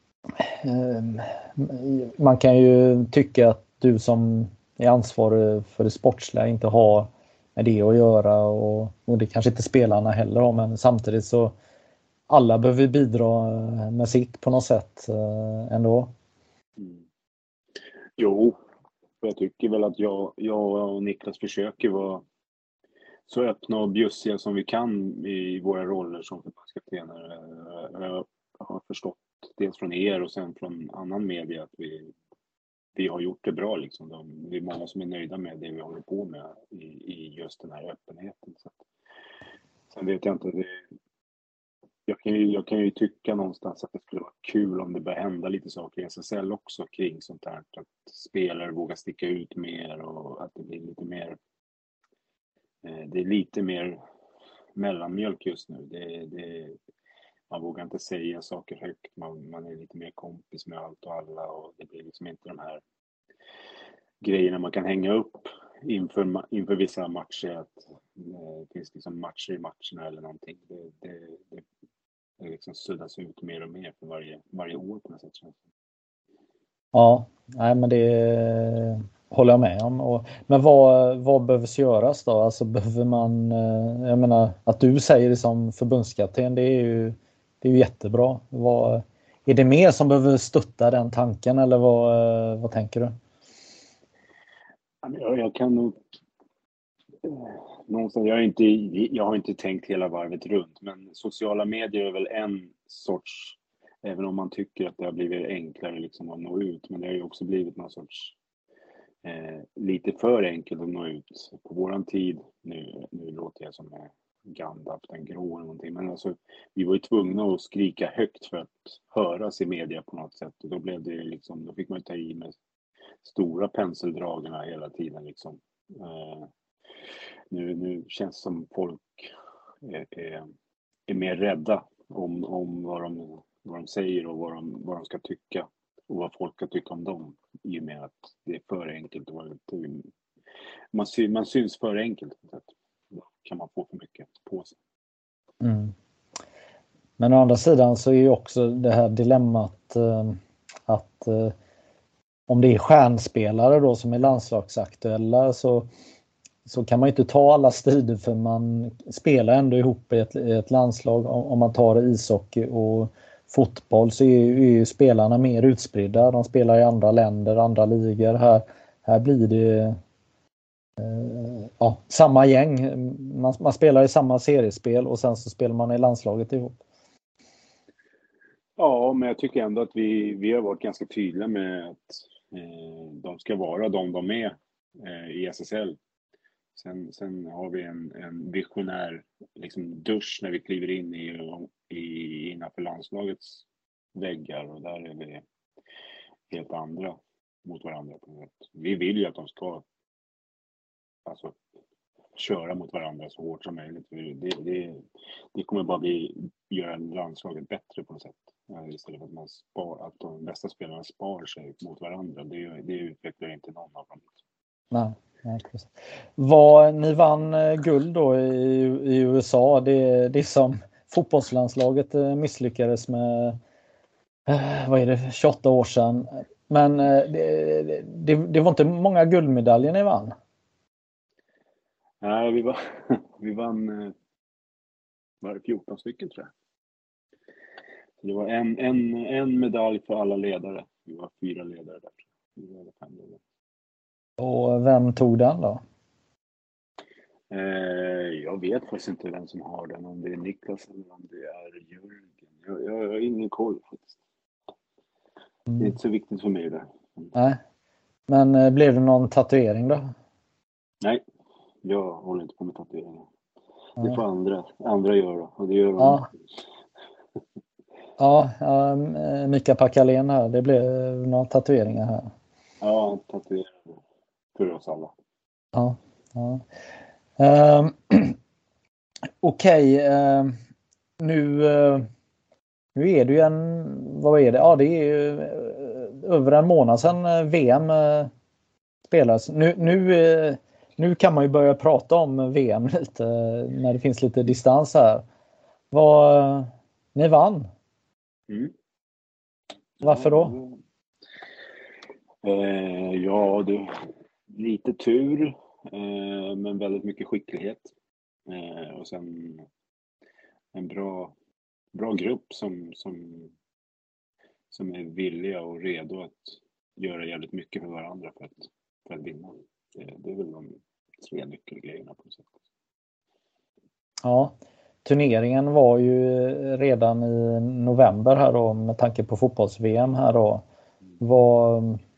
man kan ju tycka att du som är ansvarig för det sportsliga inte har med det att göra, och, och det kanske inte spelarna heller har, men samtidigt så alla behöver bidra med sitt på något sätt ändå. Mm. Jo, jag tycker väl att jag, jag och Niklas försöker vara så öppna och bjussiga som vi kan i våra roller som förbundskaptener. Jag har förstått dels från er och sen från annan media att vi, vi har gjort det bra. Liksom. De, det är många som är nöjda med det vi håller på med i, i just den här öppenheten. Så att, sen vet jag inte, det, jag, kan ju, jag kan ju tycka någonstans att det skulle vara kul om det börjar hända lite saker i S S L också kring sånt här. Att spelare vågar sticka ut mer och att det blir lite mer, eh, det är lite mer mellanmjölk just nu. Det, det, man vågar inte säga saker högt, man, man är lite mer kompis med allt och alla och det blir liksom inte de här grejerna man kan hänga upp inför, inför vissa matcher, att eh, det finns liksom matcher i matcherna eller någonting. Det, det, det, det liksom suddas ut mer och mer för varje, varje år på något sätt. Ja, nej men det håller jag med om. Och, men vad, vad behövs göras då? Alltså behöver man, jag menar att du säger det som förbundskapten, det är ju, det är ju jättebra. Vad, är det mer som behöver stötta den tanken eller vad, vad tänker du? Jag, jag kan nog någonstans, jag har, inte, jag har inte tänkt hela varvet runt, men sociala medier är väl en sorts, även om man tycker att det har blivit enklare liksom att nå ut, men det har ju också blivit någon sorts eh, lite för enkelt att nå ut. På våran tid, nu, nu låter jag som en Gandalf den grå eller någonting, men alltså vi var ju tvungna att skrika högt för att höras i media på något sätt, och då blev det liksom, då fick man ta i med stora penseldragarna hela tiden liksom. Eh, nu, nu känns det som folk är, är, är mer rädda om, om vad, de, vad de säger och vad de, vad de ska tycka och vad folk ska tycka om dem, i och med att det är för enkelt och man, sy, man syns för enkelt. Då kan man få för mycket på sig. Mm. Men å andra sidan så är ju också det här dilemmat eh, att eh, om det är stjärnspelare då som är landslagsaktuella så, så kan man ju inte ta alla strider, för man spelar ändå ihop i ett, i ett landslag. Om, om man tar ishockey och fotboll så är ju, är ju spelarna mer utspridda. De spelar i andra länder, andra ligor. Här, här blir det eh, ja, samma gäng. Man, man spelar i samma seriespel och sen så spelar man i landslaget ihop. Ja, men jag tycker ändå att vi, vi har varit ganska tydliga med att eh, de ska vara de de är eh, i S S L. Sen, sen har vi en, en visionär liksom, dusch när vi kliver in i, i, innanför landslagets väggar, och där är vi helt andra mot varandra. Vi vill ju att de ska alltså, köra mot varandra så hårt som möjligt. Det, det, det kommer bara bli, göra landslaget bättre på något sätt. Istället för att, man spar, att de bästa spelarna spar sig mot varandra. Det, det utvecklar inte någon av dem. Nej. Nej, vad, ni vann guld då i, i U S A. Det, det som fotbollslandslaget misslyckades med, vad är det, tjugoåtta år sedan. Men det, det, det var inte många guldmedaljer ni vann. Nej, vi, var, vi vann var det fjorton stycken tror jag. Det var en, en, en medalj för alla ledare. Vi var fyra ledare där. Vi var fem ledare. Och vem tog den då? Eh, jag vet faktiskt inte vem som har den. Om det är Niklas eller om det är Jörgen. Jag, jag, jag har ingen koll faktiskt. Mm. Det är inte så viktigt för mig där. Nej. Men eh, blev det någon tatuering då? Nej, jag håller inte på med tatueringar. Det får andra, andra göra. Och det gör de. Ja. Ja, ja, Mika Pakalén här. Det blev några tatueringar här. Ja, tatueringar för oss alla. Ja. ja. Um, Okej. Okay, um, nu, uh, nu är det ju en... Vad är det? Ja, det är ju uh, över en månad sedan V M uh, spelas. Nu, nu, uh, nu kan man ju börja prata om V M lite uh, när det finns lite distans här. Vad... Uh, ni vann. Mm. Varför då? Eh, ja, det, lite tur, eh, men väldigt mycket skicklighet. Eh, och sen en bra, bra grupp som, som, som är villiga och redo att göra jävligt mycket för varandra för att, för att vinna. Det, det är väl de tre nyckelgrejerna på något sätt. Ja. Turneringen var ju redan i november här då, med tanke på fotbolls-V M här då. Vad,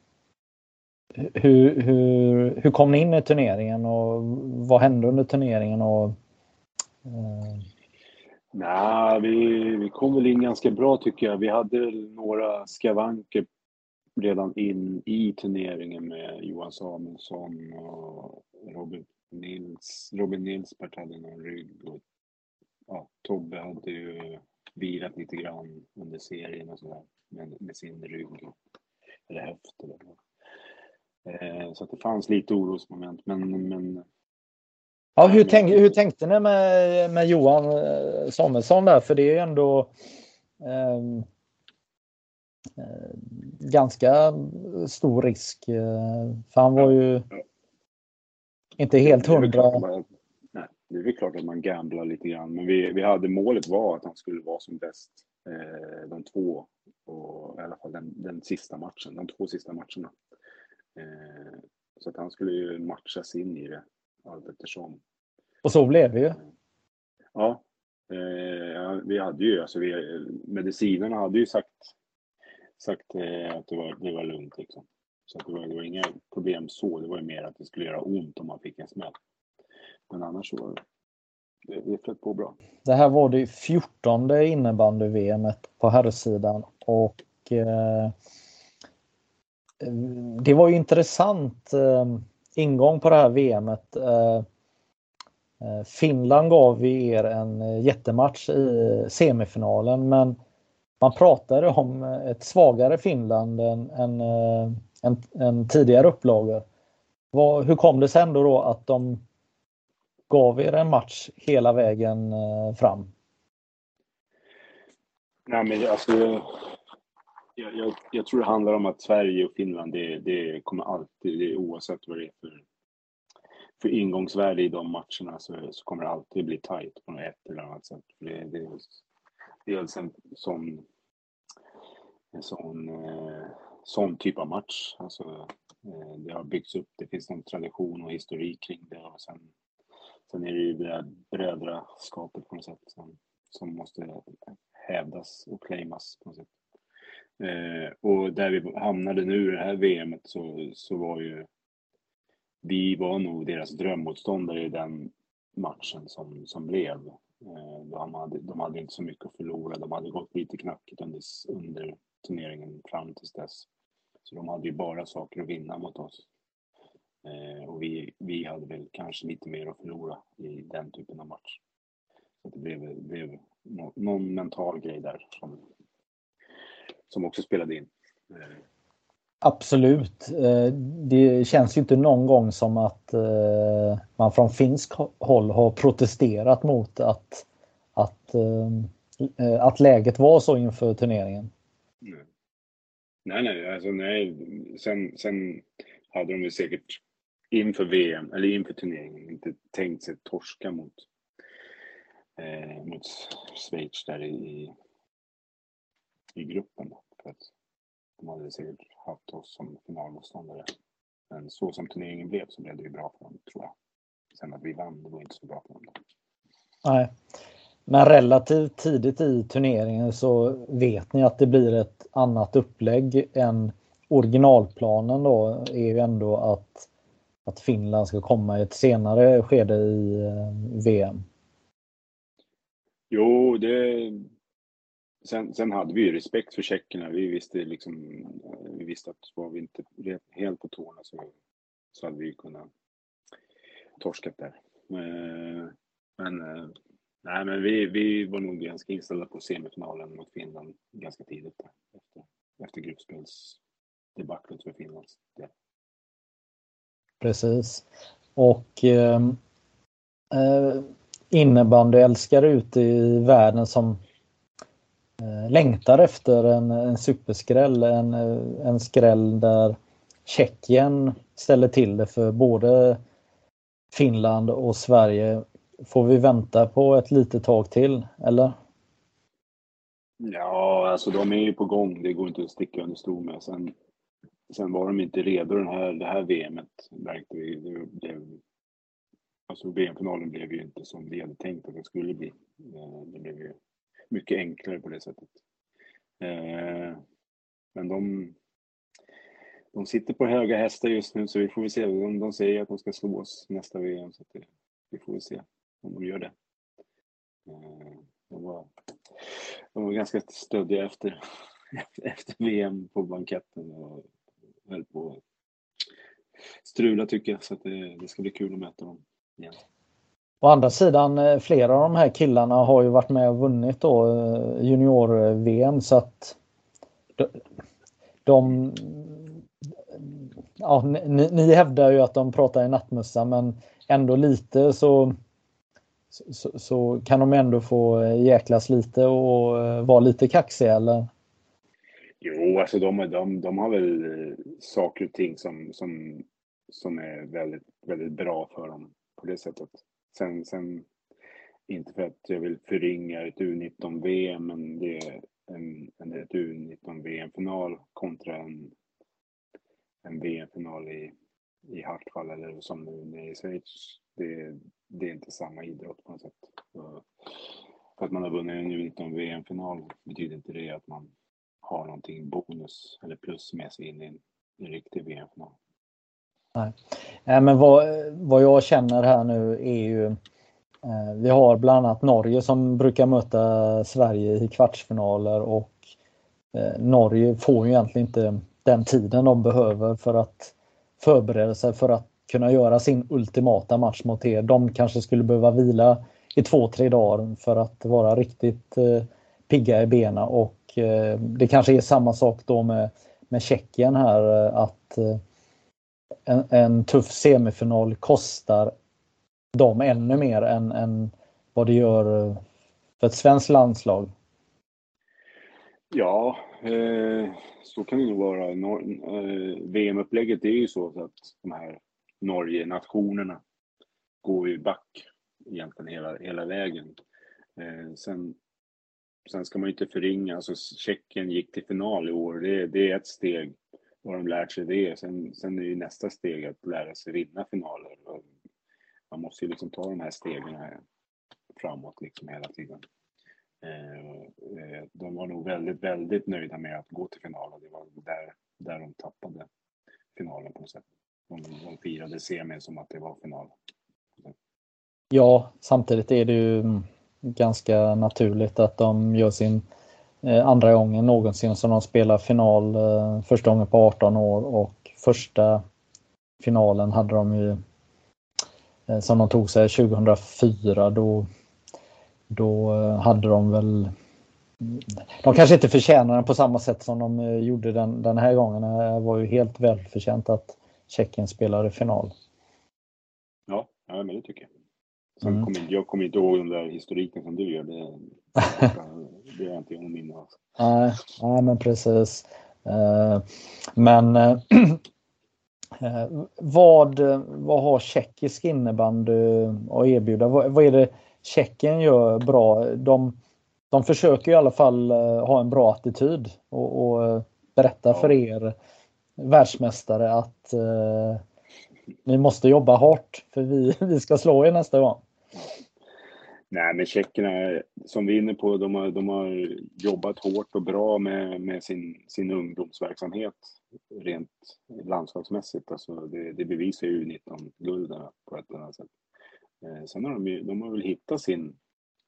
hur, hur, hur kom ni in i turneringen och vad hände under turneringen? Och, eh... Nej, vi, vi kom väl in ganska bra tycker jag. Vi hade några skavanker redan in i turneringen med Johan Samuelsson och Robin Nils. Robin Nilsberg hade någon rygg och ja, Tobbe hade ju vilat lite grann under serien och sådär med, med sin rygg eller höft eller eh, så att det fanns lite orosmoment men, men ja, hur, tänk, hur tänkte ni med, med Johan Samuelsson där? För det är ju ändå eh, eh, ganska stor risk eh, för han var ju ja. inte helt hundra. Det är väl klart att man gamblar lite grann, men vi, vi hade målet var att han skulle vara som bäst eh, de två, och i alla fall den, den sista matchen, de två sista matcherna. Eh, så att han skulle ju matchas in i det allt eftersom. Och så blev det ju. Ja, eh, vi hade ju, alltså vi, medicinerna hade ju sagt, sagt eh, att det var, det var lugnt liksom. Så att det, var, det var inga problem så, det var ju mer att det skulle göra ont om man fick en smäll. Men annars så det, det flöt på bra. Det här var det fjortonde innebandy-V M-et på herrsidan och eh, det var ju intressant eh, ingång på det här V M-et. Eh, Finland gav er en jättematch i semifinalen, men man pratade om ett svagare Finland än, än, än, än tidigare upplagor. Vad, hur kom det sen då, då att de gav er en match hela vägen fram? Nej, men alltså, jag, jag, jag tror det handlar om att Sverige och Finland, det, det kommer alltid, det, oavsett vad det är för, för ingångsvärde i de matcherna, så, så kommer det alltid bli tajt på något ett eller annat sätt. För det, det, det är dels en sån, en sån, eh, sån typ av match. Alltså, eh, det har byggts upp, det finns en tradition och historik kring det, och sen Sen är det ju det där brödraskapet på något sätt som, som måste hävdas och claimas på något sätt. Eh, och där vi hamnade nu i det här V M:et så, så var ju vi var nog deras drömmotståndare i den matchen som, som blev. Eh, de, hade, de hade inte så mycket att förlora, de hade gått lite knackigt under, under turneringen fram tills dess. Så de hade ju bara saker att vinna mot oss. Eh, och vi, vi hade väl kanske lite mer att förlora i den typen av match. Så det blev, blev no, någon mental grej där som, som också spelade in. Eh. Absolut. Eh, det känns ju inte någon gång som att eh, man från finsk håll har protesterat mot att, att, eh, att läget var så inför turneringen. Nej, nej, nej, alltså, nej. Sen, sen hade de ju säkert inför V M eller inför turneringen inte tänkt sig torska mot eh, mot Schweiz där i i gruppen då, för att de hade säkert haft oss som finalmotståndare. Men så som turneringen blev så blev det ju bra för dem, tror jag. Sen att vi vann, det var inte så bra för dem då. Nej. Men relativt tidigt i turneringen så vet ni att det blir ett annat upplägg än originalplanen då, är ju ändå att att Finland ska komma i ett senare skede i V M. Jo, det... Sen, sen hade vi ju respekt för tjeckerna. Vi visste liksom, vi visste att var vi inte helt på tårna så, så hade vi kunnat torskat där. Men, nej, men vi, vi var nog ganska inställda på semifinalen mot Finland ganska tidigt där, efter, efter gruppspelsdebaclet för Finlands del. Precis. Och eh, innebandyälskare ute i världen som eh, längtar efter en, en superskräll, en, en skräll där Tjeckien ställer till det för både Finland och Sverige. Får vi vänta på ett litet tag till, eller? Ja, alltså de är ju på gång. Det går inte att sticka under stol med. Sen, sen var de inte redo den här, det här V M:et, märkte vi. Det blev, alltså V M-finalen blev ju inte som vi hade tänkt att det skulle bli. Det blev ju mycket enklare på det sättet. Men de... De sitter på höga hästar just nu, så vi får väl se. De, de säger att de ska slå oss nästa V M, så att det, vi får väl se om de gör det. De var, de var ganska stöddiga efter, efter V M på banketten och höll på att strula, tycker jag. Så att det, det ska bli kul att möta dem igen. Å andra sidan, flera av de här killarna har ju varit med och vunnit då junior-V M, så att de... de ja, ni, ni hävdar ju att de pratar i nattmössa, men ändå lite så, så, så kan de ändå få jäklas lite och vara lite kaxiga, eller? Jo, alltså de, de, de har väl saker och ting som, som, som är väldigt, väldigt bra för dem på det sättet. Sen, sen inte för att jag vill förringa ett U nitton V M, men det är en, en, ett U nitton V M-final kontra en en V M-final i, i Hartwall eller som nu i Schweiz. Det, det är inte samma idrott på något sätt. Så, för att man har vunnit en U nitton V M-final betyder inte det att man har någonting bonus eller plus med sig in i en, en riktig V M-final. Nej, Nej men vad, vad jag känner här nu är ju eh, vi har bland annat Norge som brukar möta Sverige i kvartsfinaler, och eh, Norge får ju egentligen inte den tiden de behöver för att förbereda sig för att kunna göra sin ultimata match mot er. De kanske skulle behöva vila i två, tre dagar för att vara riktigt eh, pigga i benen, och eh, det kanske är samma sak då med, med Tjeckien här, eh, att eh, en, en tuff semifinal kostar dem ännu mer än, än vad det gör för ett svenskt landslag. Ja, eh, så kan det nog vara. Nor- eh, V M-upplägget är ju så att de här Norge-nationerna går ju back egentligen hela, hela vägen. Eh, sen, sen ska man ju inte förringa, alltså Tjeckien gick till final i år, det, det är ett steg. Vad de lärt sig det. Sen, sen är ju nästa steg att lära sig vinna finaler. Och man måste ju liksom ta de här stegen här framåt liksom hela tiden. De var nog väldigt, väldigt nöjda med att gå till finalen. Det var där, där de tappade finalen på något sätt. De, de firade semin som att det var final. Ja, samtidigt är det ju ganska naturligt att de gör sin eh, andra gången någonsin som de spelar final, eh, första gången på arton år, och första finalen hade de ju eh, som de tog sig tjugohundrafyra, då då hade de väl, de kanske inte förtjänar den på samma sätt som de gjorde den, den här gången. Det var ju helt välförtjänt att Tjeckien spelade final. Ja, ja men det tycker jag. Sen Mm. kommer, jag kommer inte ihåg den där historiken som du gör. Det, det är inte jag minne av. Nej, nej, men precis. Men vad, vad har tjeckisk innebandy att erbjuda? Vad, vad är det Tjeckien gör bra? De, de försöker i alla fall ha en bra attityd och, och berätta ja. för er världsmästare att uh, ni måste jobba hårt för vi, vi ska slå er nästa gång. Nej, men tjeckerna, som vi är inne på, de har, de har jobbat hårt och bra med, med sin, sin ungdomsverksamhet rent landslagsmässigt. Alltså det, det bevisar ju U nitton-guldarna på ett eller annat sätt. Eh, sen har de, ju, de har väl hittat sin,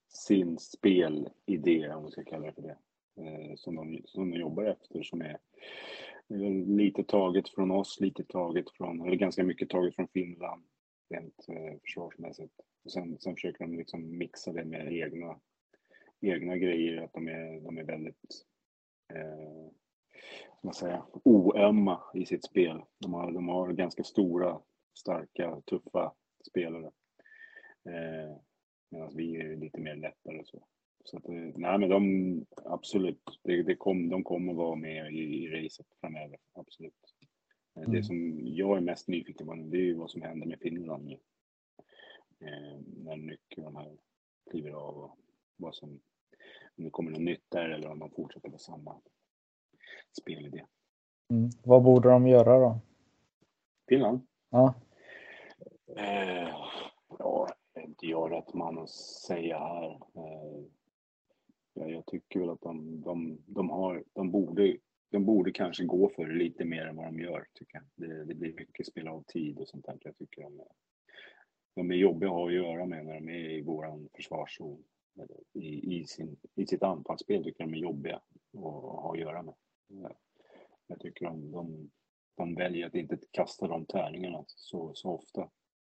sin spelidé, om vi ska kalla det för det, eh, som, de, som de jobbar efter, som är eh, lite taget från oss, lite taget från, eller ganska mycket taget från Finland rent eh, försvarsmässigt. Och sen, sen försöker de liksom mixa det med egna, egna grejer, att de är, de är väldigt eh, vad säger jag, oömma i sitt spel. De har, de har ganska stora, starka, tuffa spelare. Eh, Medan vi är lite mer lättare så. Så att, nej men de, absolut, det, det kom, de kommer vara med i, i racet framöver, absolut. Mm. Det som jag är mest nyfiken på, det är ju vad som händer med Finland nu. Eh, när mycket de här kliver av och vad som, om det kommer något nytt där eller om de fortsätter på samma spelidé. Mm. Vad borde de göra då? Finland? Ja. Eh, ja, inte jag rätt man att säga här. Eh, ja, jag tycker väl att de, de, de har, de borde, de borde kanske gå för lite mer än vad de gör, tycker jag. Det, det blir mycket spel av tid och sånt där. Jag tycker de, de är jobbiga att ha att göra med när de är i våran försvarszon. I, i, sin, i sitt anfallsspel tycker jag de är jobbiga att ha att göra med. Jag tycker de, de, de väljer att inte kasta de tärningarna så, så ofta.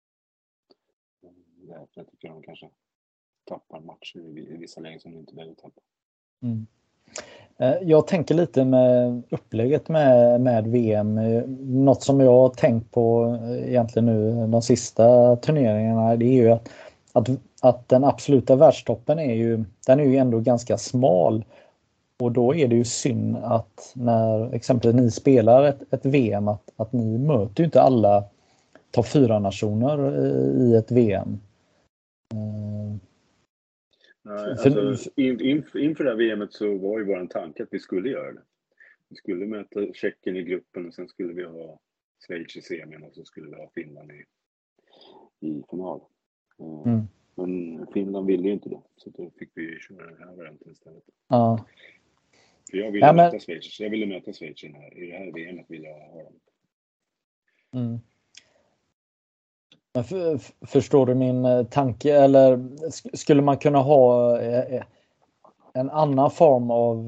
Därför jag tycker de kanske tappar matcher i vissa lägen som de inte behöver tappa. Mm. Jag tänker lite med upplägget med, med V M. Något som jag har tänkt på egentligen nu de sista turneringarna, det är ju att, att, att den absoluta världstoppen är ju, den är ju ändå ganska smal. Och då är det ju synd att när exempelvis ni spelar ett, ett V M att, att ni möter ju inte alla topp fyra nationer i ett V M. Mm. Nej, alltså, in, in, inför det här V M:et så var ju vår tanke att vi skulle göra det. Vi skulle möta Tjeckien i gruppen och sen skulle vi ha Schweiz i semin och så skulle vi ha Finland i, i final. Mm. Men Finland ville ju inte det, så då fick vi köra den här varianten istället. Ja. För jag ville ja, men... möta Schweiz, jag ville möta Schweiz i, den här, i det här V M:et vill jag ha dem. Mm. Men för, förstår du min tanke, eller skulle man kunna ha en annan form av,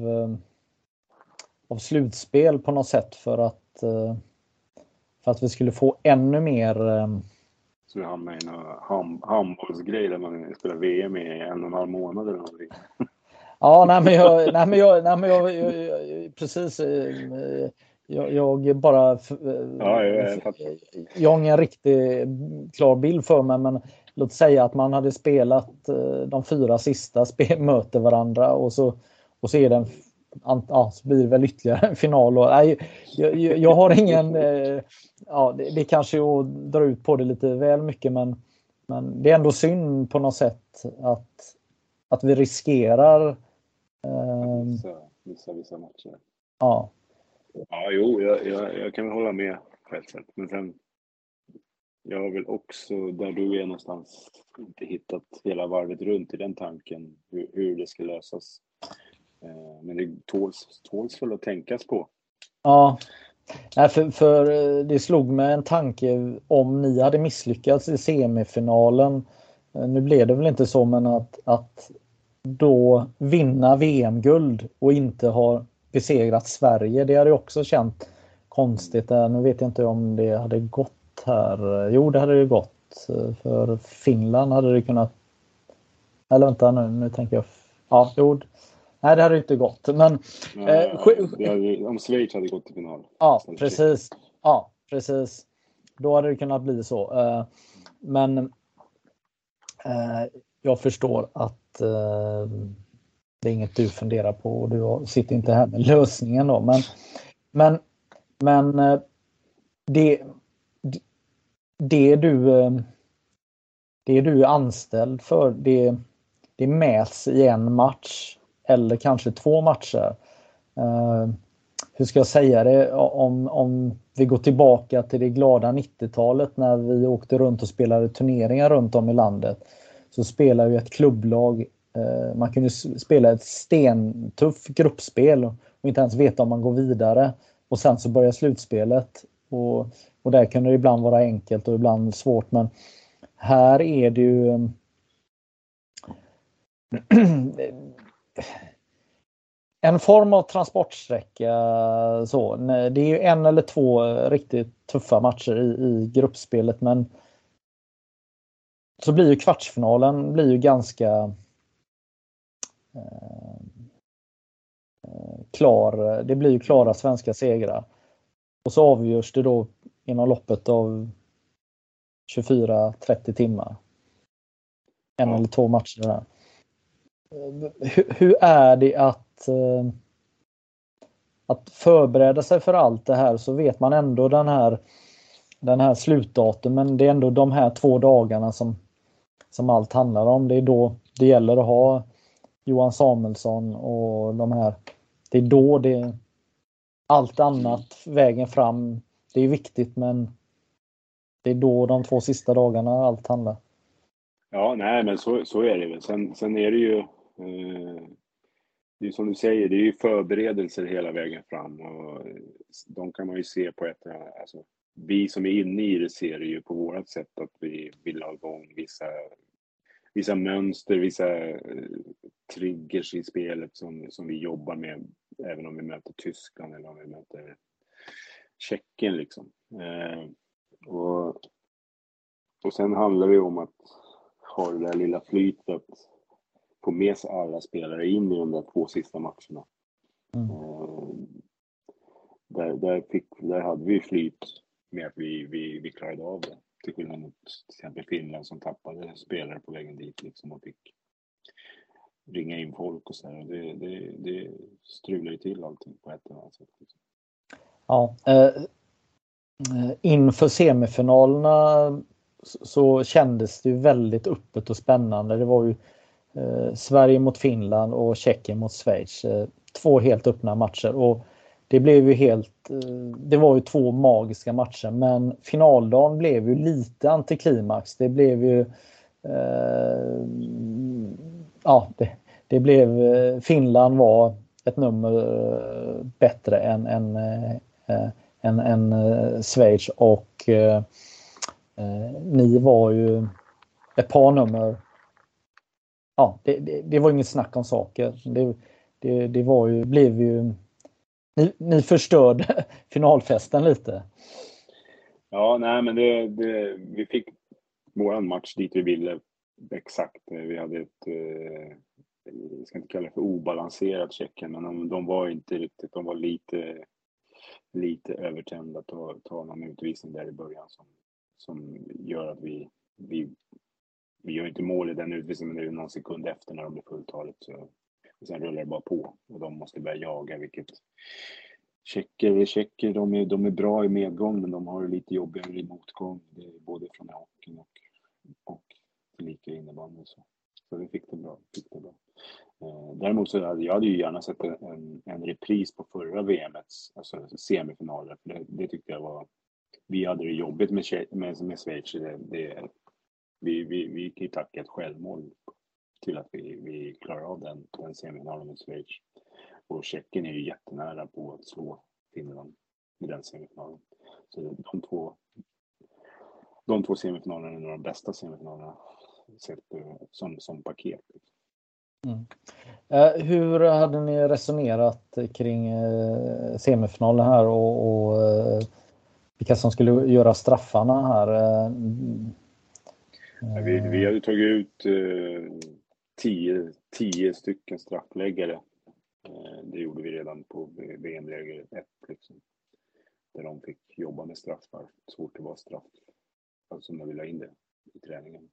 av slutspel på något sätt för att, för att vi skulle få ännu mer... Så vi hamnar i en ham, handbollsgrej där man spelar V M i en och en halv månad eller någonting. Ja, nej men jag, nej men jag, nej men jag, jag, jag precis... Jag, jag bara ja, jag, jag har ingen riktigt klar bild för mig, men låt säga att man hade spelat de fyra sista spel, möter varandra och så, och så är det en, ja, så blir det väl ytterligare en final. Och, nej, jag, jag har ingen, ja, det, det kanske är att dra ut på det lite väl mycket, men, men det är ändå synd på något sätt att, att vi riskerar eh, vissa, vissa, vissa matcher. Ja. Ja, jo, jag, jag, jag kan hålla med på ett sätt. Men sen, jag har väl också, där du är någonstans, inte hittat hela varvet runt i den tanken, hur, hur det ska lösas. Eh, men det tåls, tåls väl att tänkas på. Ja, nej, för, för det slog mig en tanke om ni hade misslyckats i semifinalen. Nu blev det väl inte så, men att, att då vinna V M-guld och inte ha besegrat Sverige, det hade jag också känt konstigt. Nu vet jag inte om det hade gått här. Jo, det hade det gått. För Finland hade det kunnat... Eller vänta, nu, nu tänker jag... Ja, jo. Nej, det hade inte gått. Men... Ja, eh, hade, om Schweiz hade gått till final. Ja, precis. Ja, precis. Då hade det kunnat bli så. Eh, men... Eh, jag förstår att... Eh, det är inget du funderar på och du sitter inte här med lösningen då. Men, men, men det, det, du, det du är anställd för, det, det mäts i en match eller kanske två matcher. Uh, hur ska jag säga det? Om, om vi går tillbaka till det glada nittiotalet när vi åkte runt och spelade turneringar runt om i landet, så spelar ju ett klubblag. Man kunde spela ett stentuff gruppspel och inte ens veta om man går vidare. Och sen så börjar slutspelet. Och, och där kunde det ibland vara enkelt och ibland svårt. Men här är det ju... en form av transportsträcka så. Det är ju en eller två riktigt tuffa matcher i, i gruppspelet, men så blir ju kvartsfinalen blir ju ganska eh, klar. Det blir ju klara svenska segrar. Och så avgörs det då inom loppet av tjugofyra till trettio timmar. En ja. eller två matcher där. Hur, hur är det att att förbereda sig för allt det här, så vet man ändå den här den här slutdatum, men det är ändå de här två dagarna som som allt handlar om. Det är då det gäller att ha Johan Samuelsson och de här. Det är då det allt annat vägen fram, det är viktigt, men det är då de två sista dagarna allt handlar. Ja, nej, men så, så är det väl. Sen, sen är det ju eh, det är som du säger, det är ju förberedelser hela vägen fram, och de kan man ju se på ett, alltså vi som är inne i det ser det ju på vårat sätt att vi vill ha igång vissa vissa mönster, vissa eh, triggers i spelet som, som vi jobbar med, även om vi möter Tyskland eller om vi möter Tjeckien liksom. Eh, och, och sen handlar det om att ha det där lilla flytet, få med sig alla spelare in i de där två sista matcherna. Mm. Eh, där, där, fick, där hade vi flyt med att vi, vi, vi klarade av det. Till skillnad mot till exempel Finland som tappade spelare på vägen dit liksom, och fick ringa in folk och så här. Det, det, det strular ju till allting på ett eller annat sätt. Liksom. Ja, eh, inför semifinalerna så, så kändes det ju väldigt öppet och spännande. Det var ju eh, Sverige mot Finland och Tjeckien mot Schweiz. Eh, två helt öppna matcher, och det blev ju helt, det var ju två magiska matcher, men finaldagen blev ju lite antiklimax. Det blev ju eh, ja, det, det blev Finland var ett nummer bättre än än äh, än, än äh, Schweiz, och äh, ni var ju ett par nummer. Ja, det, det, det var inget snack om saker. Det, det, det var ju blev ju Ni, ni förstörde finalfesten lite. Ja, nej, men det, det, vi fick våran match dit vi ville exakt. Vi hade ett, eh, jag ska inte kalla det för obalanserat Tjeckien, men de, de var inte riktigt, de var lite, lite övertända att ta, ta någon utvisning där i början som, som gör att vi, vi, vi gör inte mål i den utvisningen, men det är någon sekund efter när de blir fulltaligt, så och sen rullar det bara på och de måste börja jaga, vilket tjecker, tjecker de, är, de är bra i medgång, men de har det lite jobbigare i motgång. Det är både från hockeyn och, och lika innebandy. Så. så vi fick det bra. Fick det bra. Eh, däremot så hade jag hade ju gärna sett en, en repris på förra V M:s alltså semifinaler. För det, det tyckte jag var... Vi hade det jobbigt med, med, med Schweiz. Det, det, vi, vi, vi kan ju tacka ett självmål till att vi, vi klarar av den, den semifinalen med Schweiz. Och Tjeckien är ju jättenära på att slå Finland i den semifinalen. Så de två, de två semifinalerna är några av de bästa semifinalerna sett som, som paket. Mm. Eh, hur hade ni resonerat kring eh, semifinalen här och, och eh, vilka som skulle göra straffarna här? Eh, ja, vi, vi hade tagit ut eh, tio, tio stycken straffläggare. Eh, det gjorde vi redan på V M-läger ett liksom. Där de fick jobba med straffar. Svårt att vara straff. Alltså när vi la in det i träningen.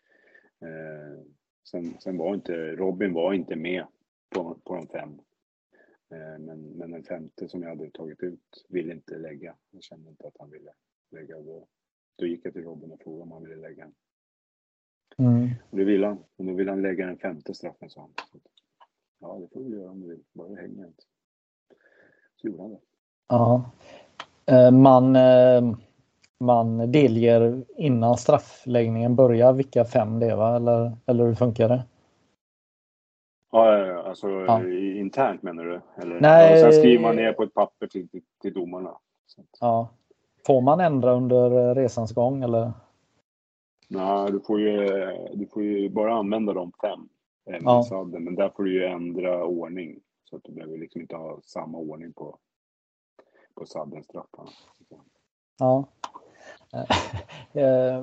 Eh, sen, sen var inte, Robin var inte med på, på de fem. Eh, men, men den femte som jag hade tagit ut ville inte lägga. Jag kände inte att han ville lägga. Då, då gick jag till Robin och frågade om han ville lägga. Mm. Och det ville han. Och då ville han lägga den femte straffen, sa han. Ja, det får vi göra om du vill. Bara hänga inte. Så gjorde han det. Ja. Man, man delger innan straffläggningen börjar vilka fem det var, eller, eller hur funkar det? Ja, alltså ja. Internt menar du? Eller? Nej. Ja, sen skriver man ner på ett papper till, till, till domarna. Ja. Får man ändra under resans gång, eller? Nej, du får ju, du får ju bara använda de fem. än Ja. i sadden. Men där får du ju ändra ordning. Så att du behöver liksom inte ha samma ordning på, på saddenstraffarna. Ja. Eh,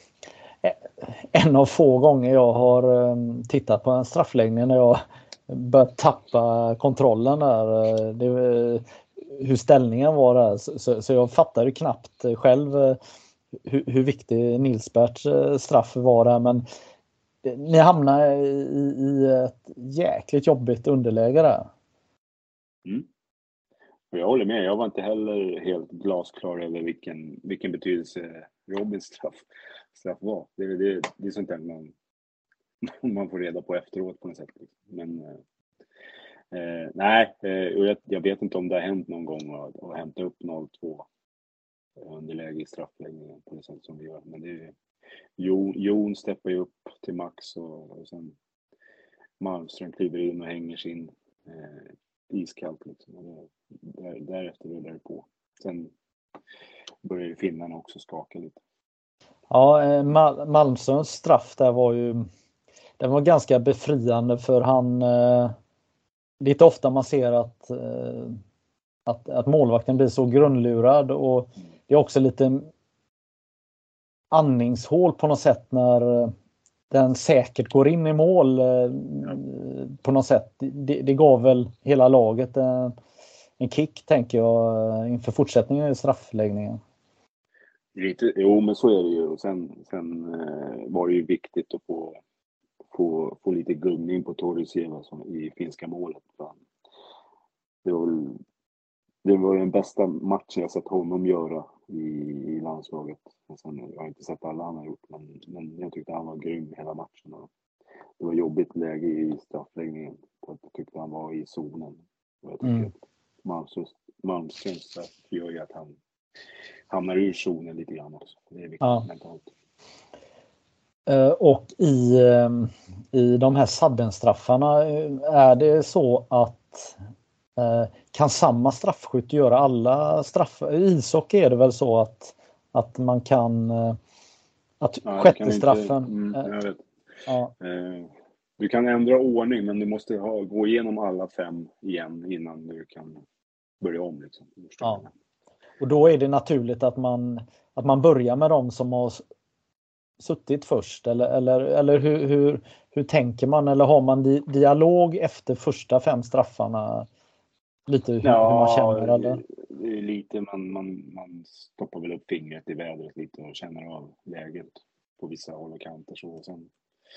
en av få gånger jag har eh, tittat på en straffläggning när jag börjat tappa kontrollen där. Det, hur ställningen var där. Så, så, så jag fattade knappt själv eh, hur, hur viktig Nilsberts eh, straff var där. Men ni hamnar i, i ett jäkligt jobbigt underläge där. Mm. Och jag håller med, jag var inte heller helt glasklar över vilken, vilken betydelse Robins straff, straff var. Det, det, det är sånt där man, man får reda på efteråt på något sätt. Men eh, nej, eh, jag, jag vet inte om det har hänt någon gång att, att hämta upp noll två underläge i straffläggningen på det sätt som vi gör. Men det är Jon, Jon steppar ju upp till max och, och sen Malmström kliver in och hänger sin eh, iskallt liksom. Och där, därefter rullar det på. Sen börjar ju finnarna också skaka lite. Ja, Mal- Malmströms straff där var ju den var ganska befriande för han eh, lite ofta man ser att, eh, att att målvakten blir så grundlurad och det är också lite andningshål på något sätt när den säkert går in i mål eh, på något sätt. Det, det gav väl hela laget en, en kick tänker jag inför fortsättningen i straffläggningen. Lite, jo men så är det ju. Och sen, sen eh, var det ju viktigt att få, få, få lite gungning på Torisieva som i finska målet. Det var, det var den bästa matchen jag sett honom göra i, i landslaget. Och sen, jag har inte sett alla han har gjort, men, men jag tyckte han var grym hela matchen. Och det var jobbigt läge i straffläggningen. För att jag tyckte han var i zonen. Och jag tycker Mm. att Malmströms, Malmströms straff gör ju att han hamnar ur zonen lite grann också. Det är viktigt Ja. mentalt. Uh, och i, um, i de här saddenstraffarna uh, är det så att uh, kan samma straffskytt göra alla straffar? I ishockey är det väl så att, att man kan uh, att Ja, sjätte inte, straffen mm, jag vet. Ja. Uh, du kan ändra ordning, men du måste ha, gå igenom alla fem igen innan du kan börja om. Liksom. Ja. Och då är det naturligt att man, att man börjar med dem som har suttit först. Eller, eller, eller hur, hur, hur tänker man? Eller har man di- dialog efter första fem straffarna? Lite hur, ja, hur man känner? Eller? Det är lite, man, man, man stoppar väl upp fingret i vädret lite och känner av läget på vissa håll och kanter. Så. Och sen,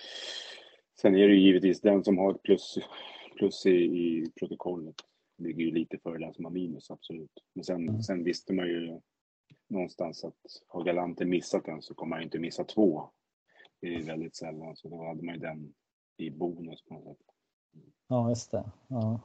sen är det ju givetvis den som har ett plus, plus i, i protokollet. Det ligger ju lite för den som har minus, absolut. Men sen, mm. sen visste man ju någonstans att har Galante missat den så kommer han inte missa två. Det är väldigt sällan, så då hade man ju den i bonus på något sätt. Ja, just det. Ja.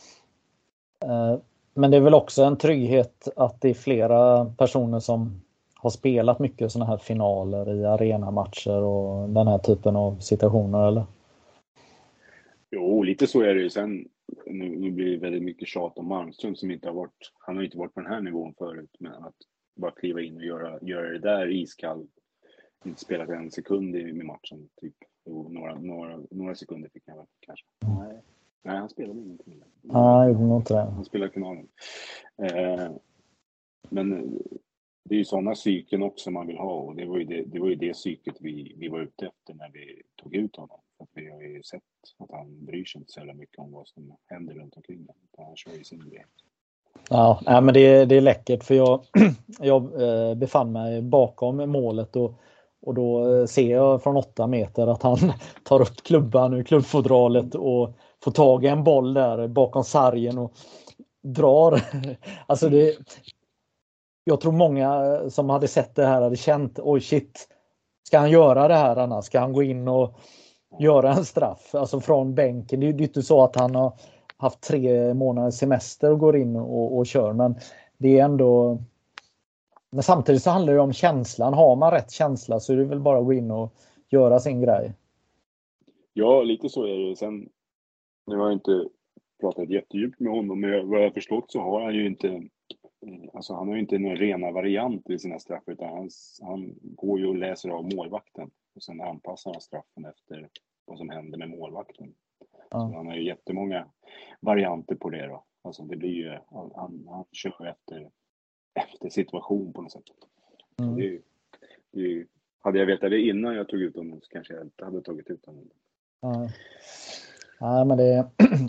Men det är väl också en trygghet att det är flera personer som har spelat mycket sådana här finaler i arenamatcher och den här typen av situationer, eller? Jo, lite så är det ju. Sen nu, nu blir det väldigt mycket tjat om Malmström som inte har varit, han har inte varit på den här nivån förut, men att bara kliva in och göra, göra det där iskall, inte spelat en sekund i med matchen typ. Jo, några, några, några sekunder fick han kanske. Nej. Nej, han spelade ingenting. Nej, det var inte det. Han spelade finalen. Eh, men det är ju sådana psyken också man vill ha, och det var ju det, det, var ju det psyket vi, vi var ute efter när vi tog ut honom. För att vi har ju sett att han bryr sig inte så mycket om vad som händer runt omkring. Han kör ju sin grej. Ja, nej, men det, det är läckert för jag, jag eh, befann mig bakom målet och, och då ser jag från åtta meter att han tar upp klubban ur klubbfodralet och får tag i en boll där bakom sargen och drar. Alltså det, jag tror många som hade sett det här hade känt, oj shit, ska han göra det här annars? Ska han gå in och göra en straff? Alltså från bänken. Det är ju inte så att han har haft tre månaders semester och går in och, och kör, men det är ändå, men samtidigt så handlar det om känslan. Har man rätt känsla så är det väl bara att gå in och göra sin grej. Ja, lite så är det. Sen, nu har jag inte pratat jättedjupt med honom, men vad jag har förstått så har han ju inte, alltså han har ju inte någon rena variant i sina straff, utan han, han går ju och läser av målvakten och sen anpassar han straffen efter vad som händer med målvakten. Ja. Så han har ju jättemånga varianter på det då. Alltså det blir ju, han, han kör efter, efter situation på något sätt. Mm. Det är ju, det är ju, hade jag vetat det innan jag tog ut honom så kanske jag inte hade tagit ut honom. Ja, ja men det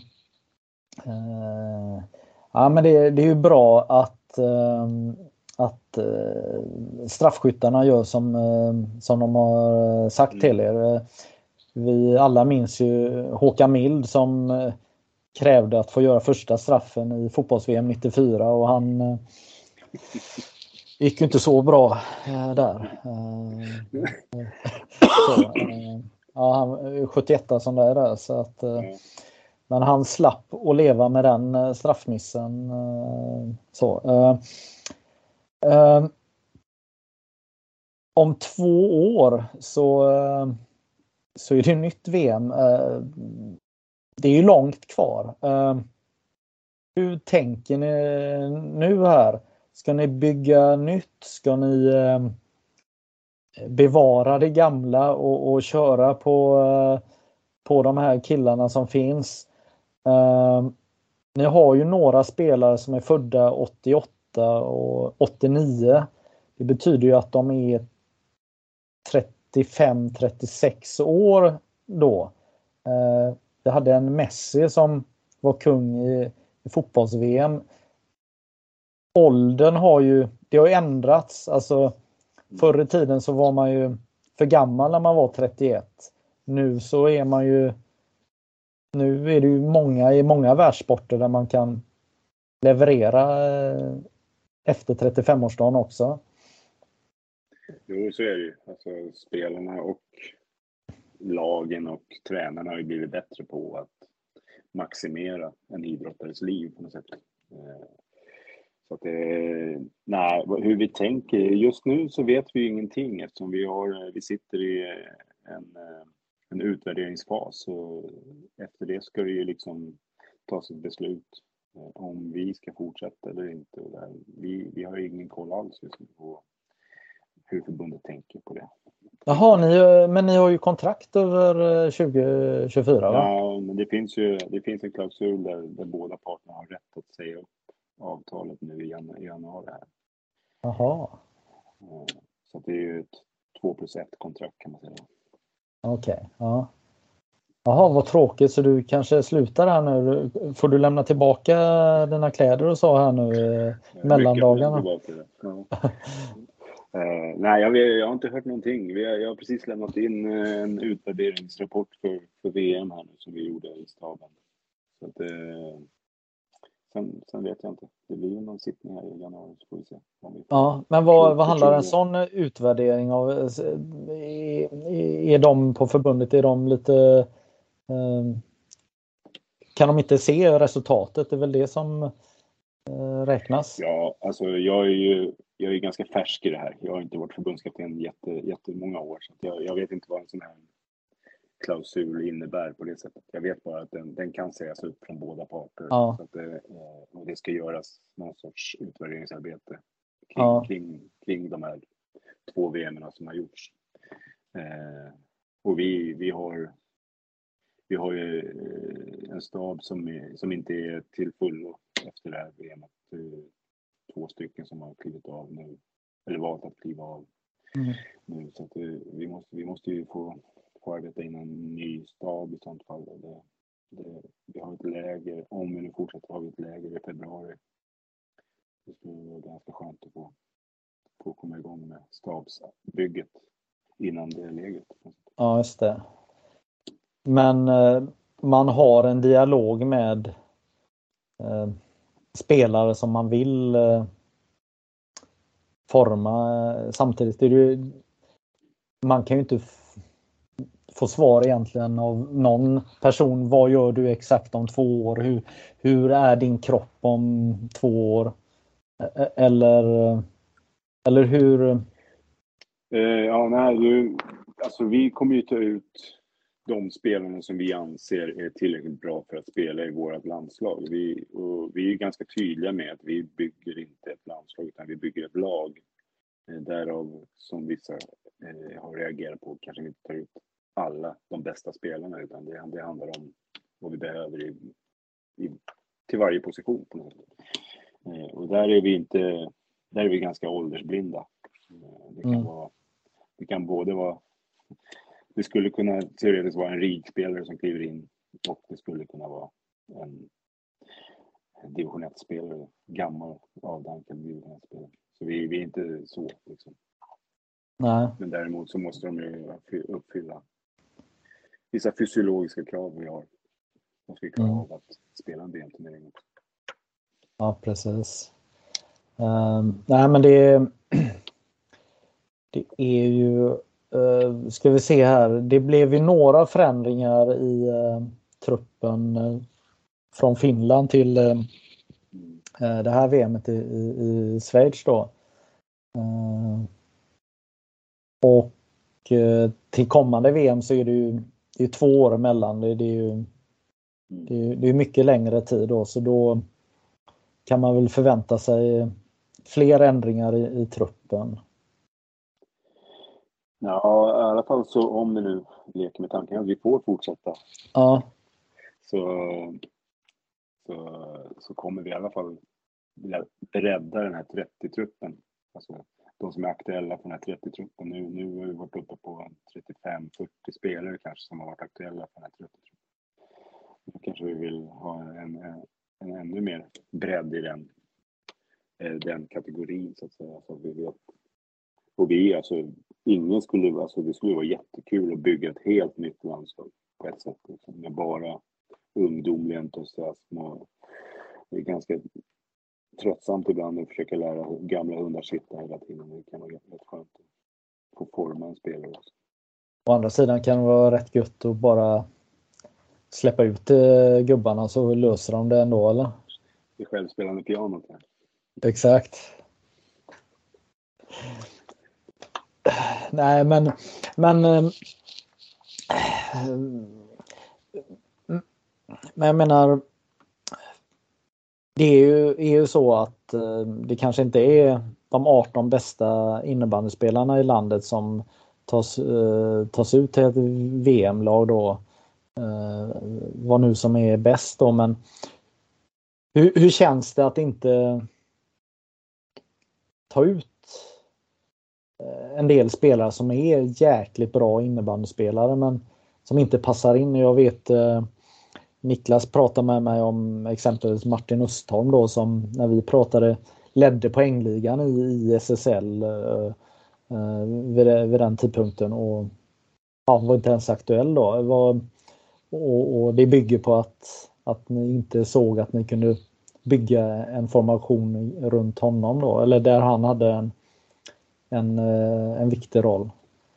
uh, ja, men det, det är ju bra att uh, att uh, straffskyttarna gör som, uh, som de har sagt mm. till er. Vi alla minns ju Håkan Mild som uh, krävde att få göra första straffen i fotbolls-V M nittiofyra och han uh, gick ju inte så bra uh, där. Uh, så, uh, ja, han sjuttioett som det är där, så att uh, mm. men han slapp att leva med den uh, straffmissen uh, så. Uh, uh, om två år så uh, så är det nytt V M. Uh, det är ju långt kvar. Uh, hur tänker ni nu här? Ska ni bygga nytt? Ska ni uh, bevara det gamla och, och köra på, uh, på de här killarna som finns? Uh, ni har ju några spelare som är födda åttioåtta och åttionio. Det betyder ju att de är trettiofem trettiosex år då. Uh, jag hade en Messi som var kung i, i fotbolls-V M. Åldern har ju, det har ju ändrats. Alltså förr i tiden så var man ju för gammal när man var trettioett. Nu så är man ju, nu är det ju många i många världssporter där man kan leverera efter trettiofem-årsdagen också. Jo, så är det ju. Alltså spelarna och lagen och tränarna har ju blivit bättre på att maximera en idrottares liv på något sätt. Så att det, nej, hur vi tänker, just nu så vet vi ingenting eftersom vi, har, vi sitter i en, en utvärderingsfas och efter det ska det ju liksom tas ett beslut om vi ska fortsätta eller inte. Och där, vi, vi har ingen koll alls just nu på hur förbundet tänker på det. Jaha, ni, men ni har ju kontrakt över tjugo tjugofyra, va? Ja, men det finns ju det finns en klausul där, där båda parterna har rätt att säga upp avtalet nu i jan- januari här. Jaha. Så det är ju ett två plus ett kontrakt kan man säga. Okej, okay, ja. Jaha, vad tråkigt, så du kanske slutar här nu. Får du lämna tillbaka dina kläder och så här nu i mellandagarna? Ja. Uh, nej, jag, jag har inte hört någonting. Vi har, jag har precis lämnat in en utvärderingsrapport för, för V M här nu som vi gjorde i staben. Så att, uh, sen, sen vet jag inte. Det blir ju någon sittning här i januari så får vi se. Vi ja, men vad, vad handlar en sån utvärdering av? Är, är de på förbundet, är de lite... Uh, kan de inte se resultatet? Det är väl det som uh, räknas? Ja, alltså jag är ju jag är ganska färsk i det här. Jag har inte varit förbundskapten jätte, jättemånga år. Så jag, jag vet inte vad en sån här klausul innebär på det sättet. Jag vet bara att den, den kan sägas upp från båda parter. Ja. Så att det, och det ska göras någon sorts utvärderingsarbete kring, ja. kring, kring de här två V M-erna som har gjorts. Eh, och vi, vi har vi har ju en stab som, är, som inte är till fullo efter det här V M-et. Två stycken som har klivit av nu, eller valt att kliva av mm. nu. Så att det, vi, måste, vi måste ju få, få arbeta in en ny stab i sånt fall. Det, det, vi har ett läger, om vi nu fortsätter har vi ett läger i februari. Det skulle vara ganska skönt att få, få komma igång med stabsbygget innan det är läget. Ja, just det. Men eh, man har en dialog med eh, spelare som man vill eh, forma. Samtidigt är det ju, man kan ju inte f- få svar egentligen av någon person. Vad gör du exakt om två år? Hur, hur är din kropp om två år? Eller, eller hur? Eh, ja, nej, du, alltså vi kommer ju ta ut de spelarna som vi anser är tillräckligt bra för att spela i vårt landslag. Vi, och vi är ganska tydliga med att vi bygger inte ett landslag utan vi bygger ett lag. Därav som vissa eh, har reagerat på kanske vi inte tar ut alla de bästa spelarna, utan det, det handlar om vad vi behöver i, i, till varje position på något sätt. Eh, och där är vi inte, där är vi ganska åldersblinda. Eh, det kan Mm. vara, det kan både vara, det skulle kunna teoretiskt vara en ridspelare som kliver in, och det skulle kunna vara en, en division ett-spelare, gammal avdankad division ett-spelare. Så vi, vi är inte så liksom. Nej. Men däremot så måste de ju uppfylla vissa fysiologiska krav vi har. Att vi klarar Mm. av att spela en B M-turnering också. Ja, precis. Um, nej, men det, det är ju, uh, ska vi se här, det blev ju några förändringar i uh, truppen uh, från Finland till uh, uh, det här V M:et i, i, i Schweiz då. Uh, och uh, till kommande V M så är det ju, det är två år emellan. Det, det är ju det är, det är mycket längre tid då, så då kan man väl förvänta sig fler ändringar i, i truppen. Ja, i alla fall så om vi nu leker med tanken att vi får fortsätta. Ja. Så, så, så kommer vi i alla fall vilja bredda den här trettio-truppen. Alltså de som är aktuella för den här trettio-truppen. Nu, nu har vi varit uppe på trettiofem fyrtio spelare kanske som har varit aktuella för den här trettio-truppen. Då kanske vi vill ha en, en, en ännu mer bredd i den, den kategorin så att säga. Så vi vet. Och vi, alltså, ingen skulle, alltså det skulle vara jättekul att bygga ett helt nytt landslag på ett sätt. Liksom, med bara ungdomlig entusiasm, och det är ganska tröttsamt ibland att försöka lära gamla hundar sitta hela tiden. Det kan vara rätt skönt att få forma en spelare också. Å andra sidan kan det vara rätt gött att bara släppa ut eh, gubbarna så löser de det ändå, eller? Det självspelande pianot här. Exakt. Nej, men men men jag menar, det är ju, är ju så att det kanske inte är de arton bästa innebandyspelarna i landet som tas, tas ut till ett V M-lag då, vad nu som är bäst då, men hur, hur känns det att inte ta ut en del spelare som är jäkligt bra innebandyspelare men som inte passar in? Jag vet eh, Niklas pratade med mig om exempelvis Martin Östholm då, som när vi pratade ledde poängligan i, i S S L eh, eh, vid, vid den tidpunkten, och ja, var inte ens aktuell då. Var, och, och det bygger på att, att ni inte såg att ni kunde bygga en formation runt honom då, eller där han hade en En, en viktig roll.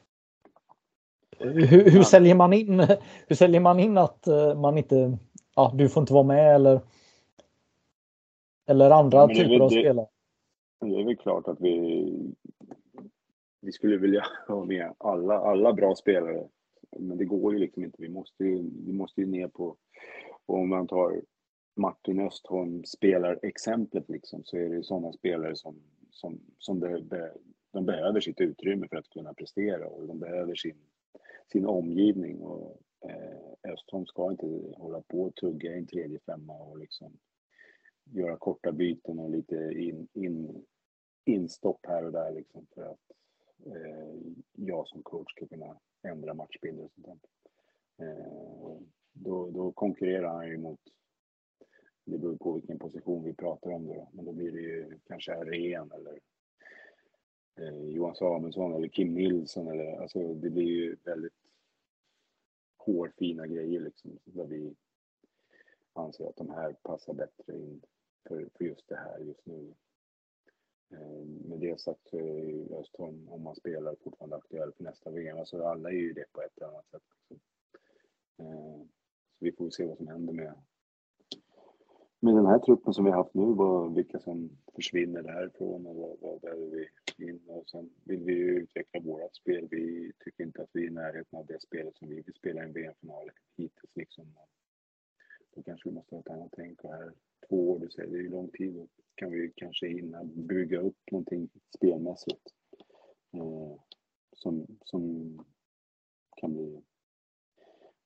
Hur, hur säljer man in hur säljer man in att man inte, ja, du får inte vara med, eller eller andra ja, typer väl, av det, spelare? Det är väl klart att vi vi skulle vilja ha med alla alla bra spelare, men det går ju liksom inte. Vi måste ju, vi måste ju ner på, och om man tar Martin Östholm spelar exemplet liksom, så är det ju sådana spelare som som som det, det de behöver sitt utrymme för att kunna prestera, och de behöver sin, sin omgivning, och eh, Östholm ska inte hålla på och tugga i en tredje femma och liksom göra korta byten och lite in, in, instopp här och där liksom, för att eh, jag som coach ska kunna ändra matchbilder och sånt där. Eh, då, då konkurrerar han ju mot, det beror på vilken position vi pratar om då, men då blir det ju kanske Ren eller Eh, Johan Samuelsson eller Kim Nilsson, eller, alltså det blir ju väldigt hårfina grejer liksom, där vi anser att de här passar bättre in för, för just det här just nu. Eh, med det sagt så är ju Östholm, om man spelar, fortfarande aktuell för nästa V M. Alltså alla är ju det på ett eller annat sätt. Eh, så vi får se vad som händer med med den här truppen som vi har haft nu, vad, vilka som försvinner därifrån och vad, vad behöver vi in. Och sen vill vi ju utveckla vårat spel. Vi tycker inte att vi är i närheten av det spelet som vi vill spela i en V M-final hittills liksom. Då kanske vi måste ha ett annat tänk, och här två år, det är ju lång tid, då kan vi kanske hinna bygga upp någonting spelmässigt eh, som, som kan bli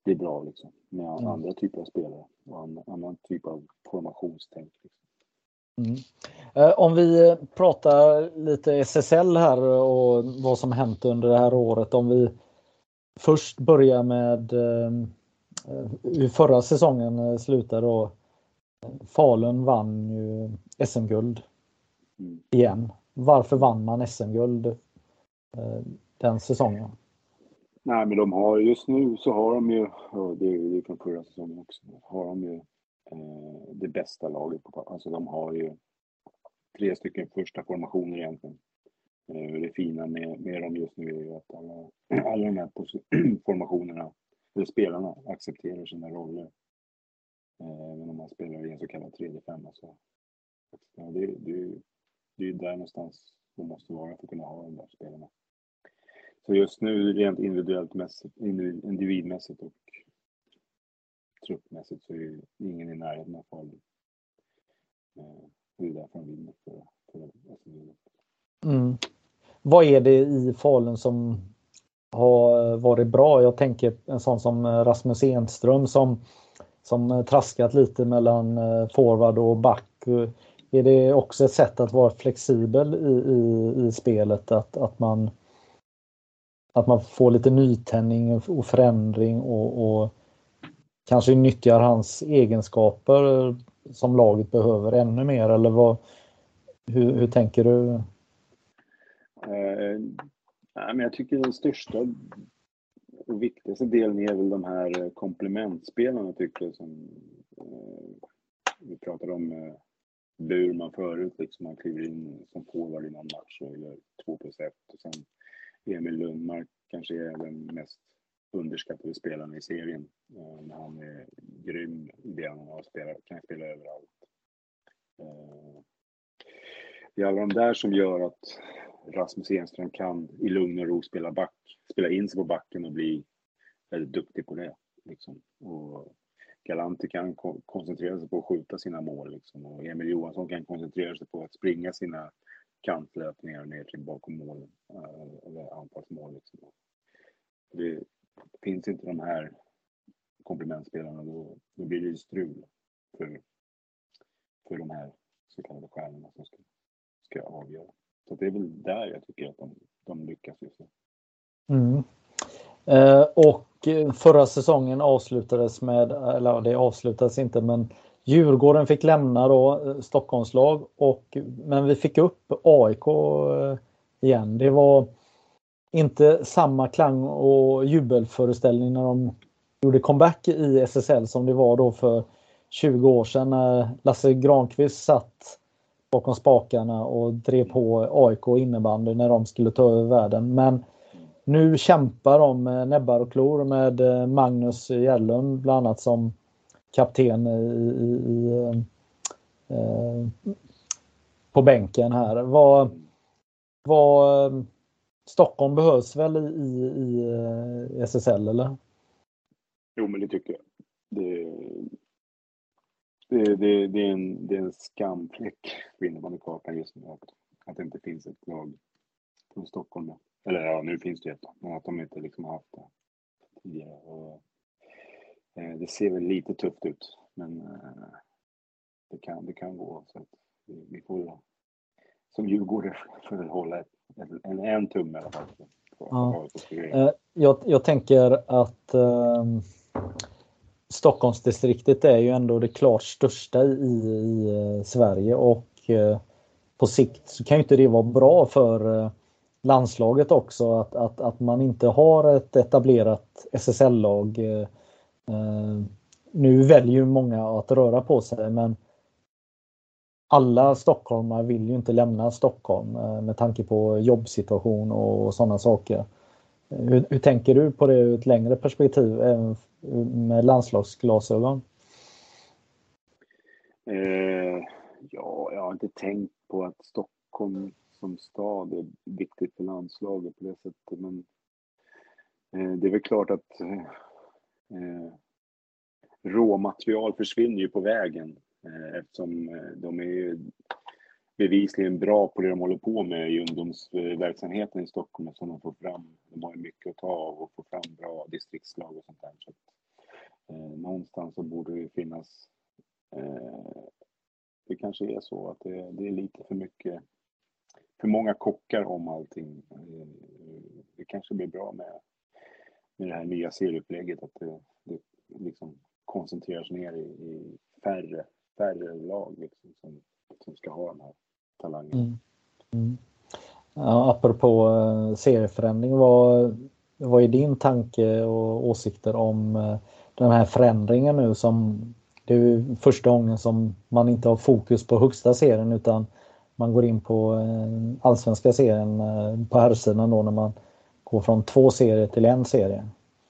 det är bra liksom. Med Mm. andra typer av spelare och annan, annan typ av formationstänk. Liksom. Mm. Eh, om vi pratar lite S S L här och vad som hänt under det här året. Om vi först börjar med eh, hur förra säsongen slutade och Falun vann ju S M-guld Mm. igen. Varför vann man S M-guld eh, den säsongen? Nej, men de har just nu så har de ju, och det är ju från förra säsongen också, har de ju eh, det bästa laget på, alltså de har ju tre stycken första formationer egentligen. Eh, det fina med, med dem just nu är ju att alla, alla de här formationerna, eller spelarna, accepterar sina roller. Eh, men om man spelar i en så kallad tredje femma så ja, det, det, det är ju där någonstans de måste vara för att kunna ha de där spelarna. Så just nu rent individuellt mässigt, individmässigt och truppmässigt så är ju ingen i närheten av Falun. Det är därför de vinner för, för mm. Vad är det i Falun som har varit bra? Jag tänker en sån som Rasmus Enström som, som traskat lite mellan forward och back. Är det också ett sätt att vara flexibel i, i, i spelet? Att, att, man, att man får lite nytändning och förändring och, och kanske nyttjar hans egenskaper som laget behöver ännu mer? Eller vad, hur, hur tänker du? Eh, nej, men jag tycker den största och viktigaste delen är väl de här komplementspelarna tycker jag, som eh, vi pratade om eh, Burman förut, liksom han kliver in som forward i någon match och gör två plus ett och sen Emil Lundmark kanske är den mest underskattade spelaren i serien. Eh, han är grym i det han har spelat, kan spela överallt. Eh, det är alla de där som gör att Rasmus Enström kan i lugn och ro spela back, spela in sig på backen och bli väldigt duktig på det. Liksom. Och Galanti kan ko- koncentrera sig på att skjuta sina mål. Liksom. Och Emil Johansson kan koncentrera sig på att springa sina kantlöpningar ner till bakom mål, eller anfallsmål. Liksom. Det finns inte de här komplementspelarna, då, då blir det strul för, för de här så kallade stjärnorna som ska, ska avgöra. Så det är väl där jag tycker att de, de lyckas just nu. Mm. Eh, och förra säsongen avslutades med, eller det avslutades inte, men Djurgården fick lämna då Stockholmslag och, men vi fick upp A I K igen. Det var inte samma klang och jubelföreställning när de gjorde comeback i S S L som det var då för tjugo år sedan när Lasse Granqvist satt bakom spakarna och drev på A I K innebandy när de skulle ta över världen. Men nu kämpar de med näbbar och klor med Magnus Gällum bland annat som kapten i, i, i, eh, på bänken här. Vad, vad Stockholm behövs väl i, i, i S S L eller? Jo, men det tycker jag. Det, det, det, det, är, en, det är en skamfläck på innebandykartan just nu att, att det inte finns ett lag från Stockholm. Eller ja, nu finns det ett, men att de inte liksom har haft det tidigare. Och, eh, det ser väl lite tufft ut, men eh, det, kan, det kan gå. Så att vi, vi får, som Djurgårdare får väl hålla ett, en, en tumme i alla fall. Ja. Eh, jag, jag tänker att eh, Stockholmsdistriktet är ju ändå det klart största i, i eh, Sverige och eh, på sikt så kan ju inte det vara bra för eh, landslaget också att, att, att man inte har ett etablerat S S L-lag. Eh, nu väljer ju många att röra på sig men alla stockholmare vill ju inte lämna Stockholm eh, med tanke på jobbsituation och sådana saker. Hur, hur tänker du på det ur ett längre perspektiv även med landslagsglasögon? Eh, ja, jag har inte tänkt på att Stockholm som stad är viktigt för landslaget på det sättet, men eh, det är väl klart att eh, råmaterial försvinner ju på vägen eh, eftersom eh, de är ju bevisligen bra på det de håller på med i ungdomsverksamheten i Stockholm som de får fram. De har ju mycket att ta av och få fram bra distriktslag och sånt där. Så Eh, någonstans så borde det ju finnas, eh, det kanske är så att det, det är lite för mycket, för många kockar om allting. Eh, det kanske blir bra med, med det här nya serieupplägget, att det, det liksom koncentreras ner i, i färre, färre lag liksom, som, som ska ha de här talangerna. Mm. Mm. Ja, apropå uh, serieförändring, vad, vad är din tanke och åsikter om uh, den här förändringen nu, som det är ju första gången som man inte har fokus på högsta serien utan man går in på uh, allsvenska serien uh, på herrsidan då, när man går från två serier till en serie?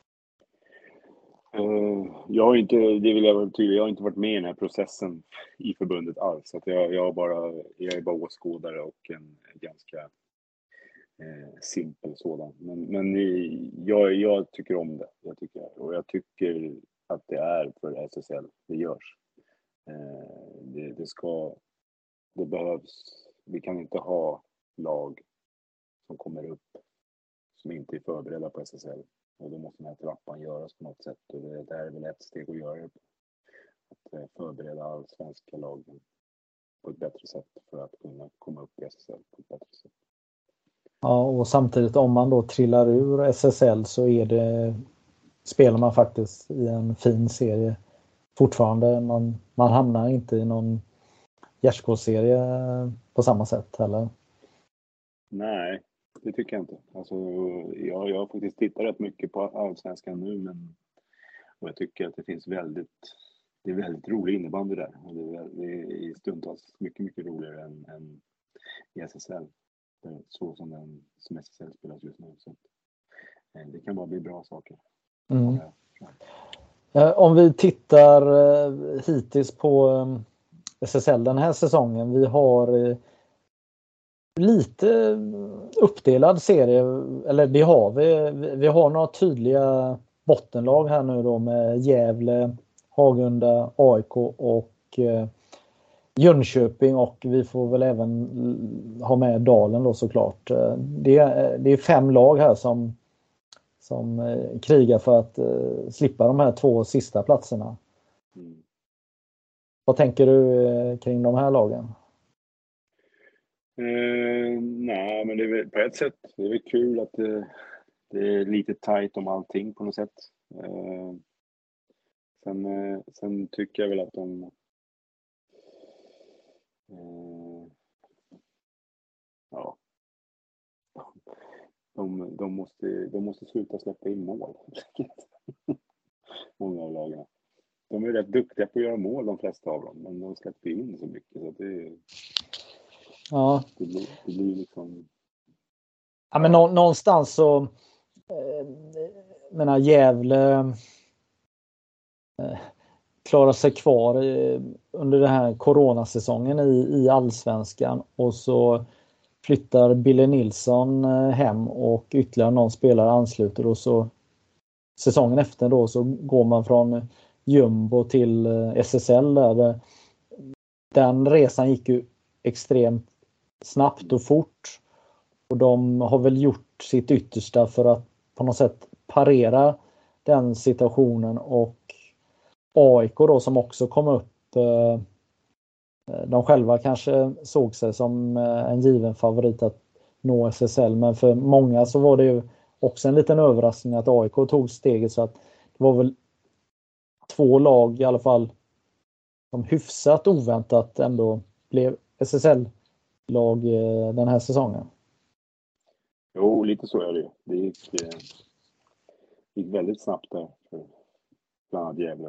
Uh, jag har inte, det vill jag vara tydlig, jag har inte varit med i den här processen i förbundet alls. Så att jag, jag, har bara, jag är bara åskådare och en ganska eh, simpel sådan. Men, men jag, jag tycker om det. Jag tycker, och jag tycker att det är för S S L det görs. Eh, det, det ska, det behövs, vi kan inte ha lag som kommer upp som inte är förberedda på S S L. Och då måste den här trappan göras på något sätt. Och det, det här är väl ett steg att göra det på. Att förbereda allsvenska lagen på ett bättre sätt för att kunna komma upp i S S L på ett bättre sätt. Ja, och samtidigt om man då trillar ur S S L så är det, spelar man faktiskt i en fin serie fortfarande. Man, man hamnar inte i någon gärdsgårdsserie på samma sätt heller. Nej, det tycker jag inte. Alltså, jag, jag har faktiskt tittat rätt mycket på allsvenskan nu, men och jag tycker att det finns väldigt, det är väldigt rolig innebandy där. Och det, är, det är stundtals mycket, mycket roligare än, än i S S L. Så som, den, som S S L spelas just nu. Så det kan bara bli bra saker. Mm. Om vi tittar hittills på S S L den här säsongen. Vi har lite uppdelad serie, eller det har vi. Vi har några tydliga bottenlag här nu då med Gävle, Hagunda, A I K och Jönköping, och vi får väl även ha med Dalen då såklart. Det är, det är fem lag här som, som krigar för att uh, slippa de här två sista platserna. Mm. Vad tänker du uh, kring de här lagen? Uh, nej, men det är väl, på ett sätt det är väl kul att uh, det är lite tajt om allting på något sätt. Uh, sen, uh, sen tycker jag väl att de Uh, ja, de, de, måste, de måste sluta släppa in mål. Många av lagarna. De är rätt duktiga på att göra mål, de flesta av dem, men de släpper in så mycket så det, ja. det, blir, det blir liksom. Ja, men nå, någonstans så eh, menar Gävle eh, klarar sig kvar i, under den här coronasäsongen i, i allsvenskan, och så flyttar Bille Nilsson hem och ytterligare någon spelare ansluter, och så säsongen efter då så går man från jumbo till S S L där. Den resan gick ju extremt snabbt och fort, och de har väl gjort sitt yttersta för att på något sätt parera den situationen. Och A I K då som också kom upp, de själva kanske såg sig som en given favorit att nå S S L, men för många så var det ju också en liten överraskning att A I K tog steget, så att det var väl två lag i alla fall som hyfsat oväntat ändå blev S S L-lag den här säsongen. Jo, lite så är det. Det gick, gick väldigt snabbt där för bland annat Gävle.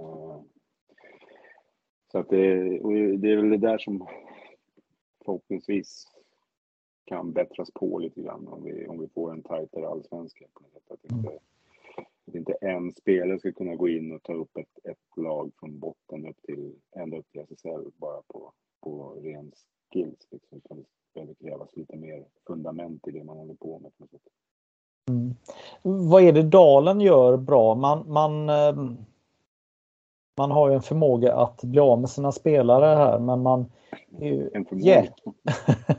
Så att det, och det är väl det där som förhoppningsvis kan bättras på lite grann om vi, om vi får en tajtare allsvenska på något sätt. Att inte, att inte en spelare ska kunna gå in och ta upp ett, ett lag från botten upp till, ända upp till S S L bara på, på ren skills. Liksom. Utan det behöver krävas lite mer fundament i det man håller på med på något sätt. Mm. Vad är det Dalen gör bra? Man, man, man har ju en förmåga att bli av med sina spelare här, men man är ju en förmåga.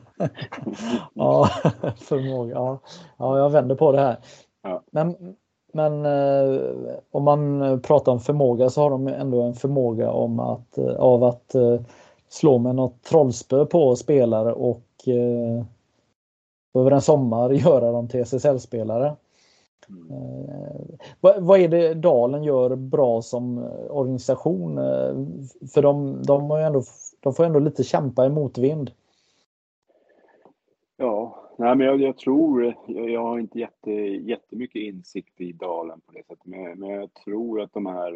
ja, förmåga. Ja. Ja, jag vänder på det här. Ja. Men men eh, om man pratar om förmåga så har de ändå en förmåga om att, eh, av att eh, slå med något trollspö på spelare och eh, över en sommar göra dem till S S L-spelare. Eh, vad, vad är det Dalen gör bra som organisation? Eh, för de, de, har ju ändå, de får ändå lite kämpa i motvind. Ja, nej, men jag, jag tror, jag, jag har inte jätte, jättemycket insikt i Dalen på det sättet, men, men jag tror att de här,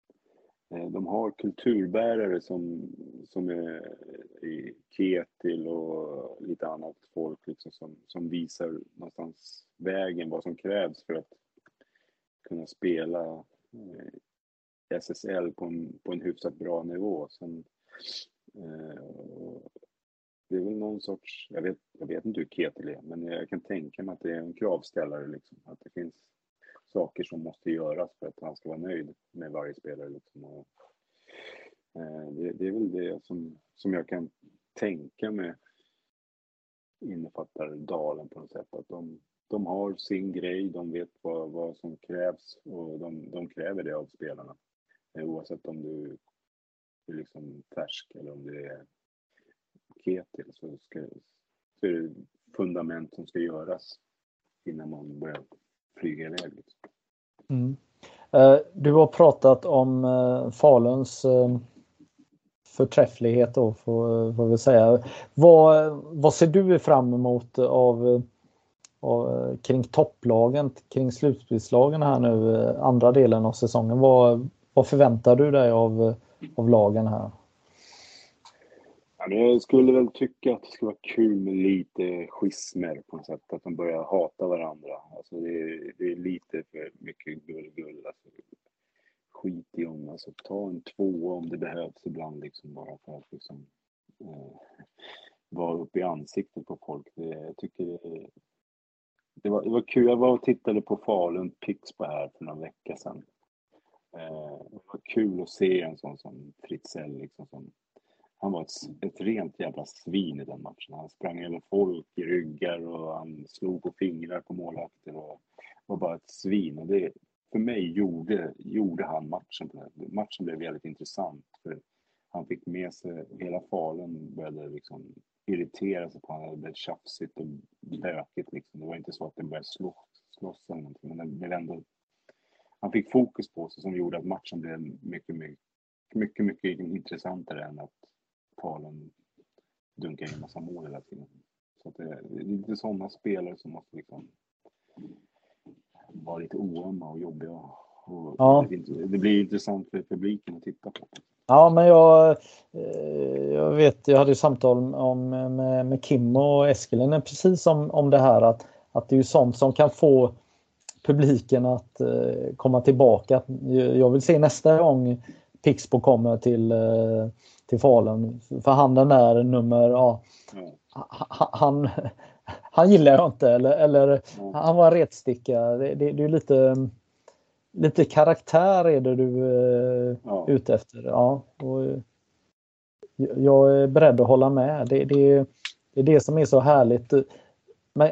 de har kulturbärare som, som är i Ketil och lite annat folk liksom, som, som visar någonstans vägen, vad som krävs för att kunna spela eh, S S L på en, på en hyfsat bra nivå. Sen, eh, det är väl någon sorts, jag vet, jag vet inte hur Ketil är, men jag kan tänka mig att det är en kravställare liksom, att det finns saker som måste göras för att han ska vara nöjd med varje spelare liksom. Och, eh, det, det är väl det som, som jag kan tänka mig innefattar Dalen på något sätt, att de, de har sin grej, de vet vad, vad som krävs och de, de kräver det av spelarna, eh, oavsett om du är liksom färsk eller om du är Ketil, så, ska, så är det fundament som ska göras innan man börjar flyga iväg liksom. Mm. Uh, du har pratat om uh, Faluns uh, förträfflighet då, får, får vi säga. Vad, vad ser du fram emot av, av kring topplagen, kring slutspelslagen här nu, andra delen av säsongen? Vad, vad förväntar du dig av, av lagen här? Ja, men jag skulle väl tycka att det skulle vara kul med lite schismer på något sätt, att de börjar hata varandra. Alltså det är, det är lite för mycket gull-gull. Alltså, skit i om, alltså ta en två om det behövs ibland liksom, bara för att liksom, eh, vara uppe i ansiktet på folk. Det, jag tycker det, det, var, det var kul. Jag var och tittade på Falun Pixbo här för några veckor sedan. Eh, det var kul att se en sån som Fritzell liksom, som han var ett, ett rent jävla svin i den matchen. Han sprang över folk i ryggar och han slog på fingrar på målvakter och var bara ett svin. Och det, för mig gjorde, gjorde han matchen. Matchen blev väldigt intressant för han fick med sig, hela Falun började liksom irritera sig på honom. Det blev tjafsigt och bökigt liksom. Det var inte så att det började slåss, slåss eller någonting, men det blev ändå, han fick fokus på sig som gjorde att matchen blev mycket, mycket, mycket, mycket intressantare än att Falun dunkar in en massa mål hela tiden. Så att det, det är lite sådana spelare som måste liksom vara lite oömma och jobbiga. Och ja. det, det blir intressant för publiken att titta på. Ja, men jag, jag vet, jag hade ju samtal om, med, med Kim och Eskelinen precis om, om det här, att, att det är ju sånt som kan få publiken att uh, komma tillbaka. Jag vill se nästa gång Pixbo kommer till, uh, till Falun, för han den där nummer, ja, ja. han, han gillar jag inte, eller, eller ja. Han var en retsticka. Det, det, det är lite lite karaktär är det du är ja. ute efter. Ja, och jag är beredd att hålla med. Det, det, det är det som är så härligt. Men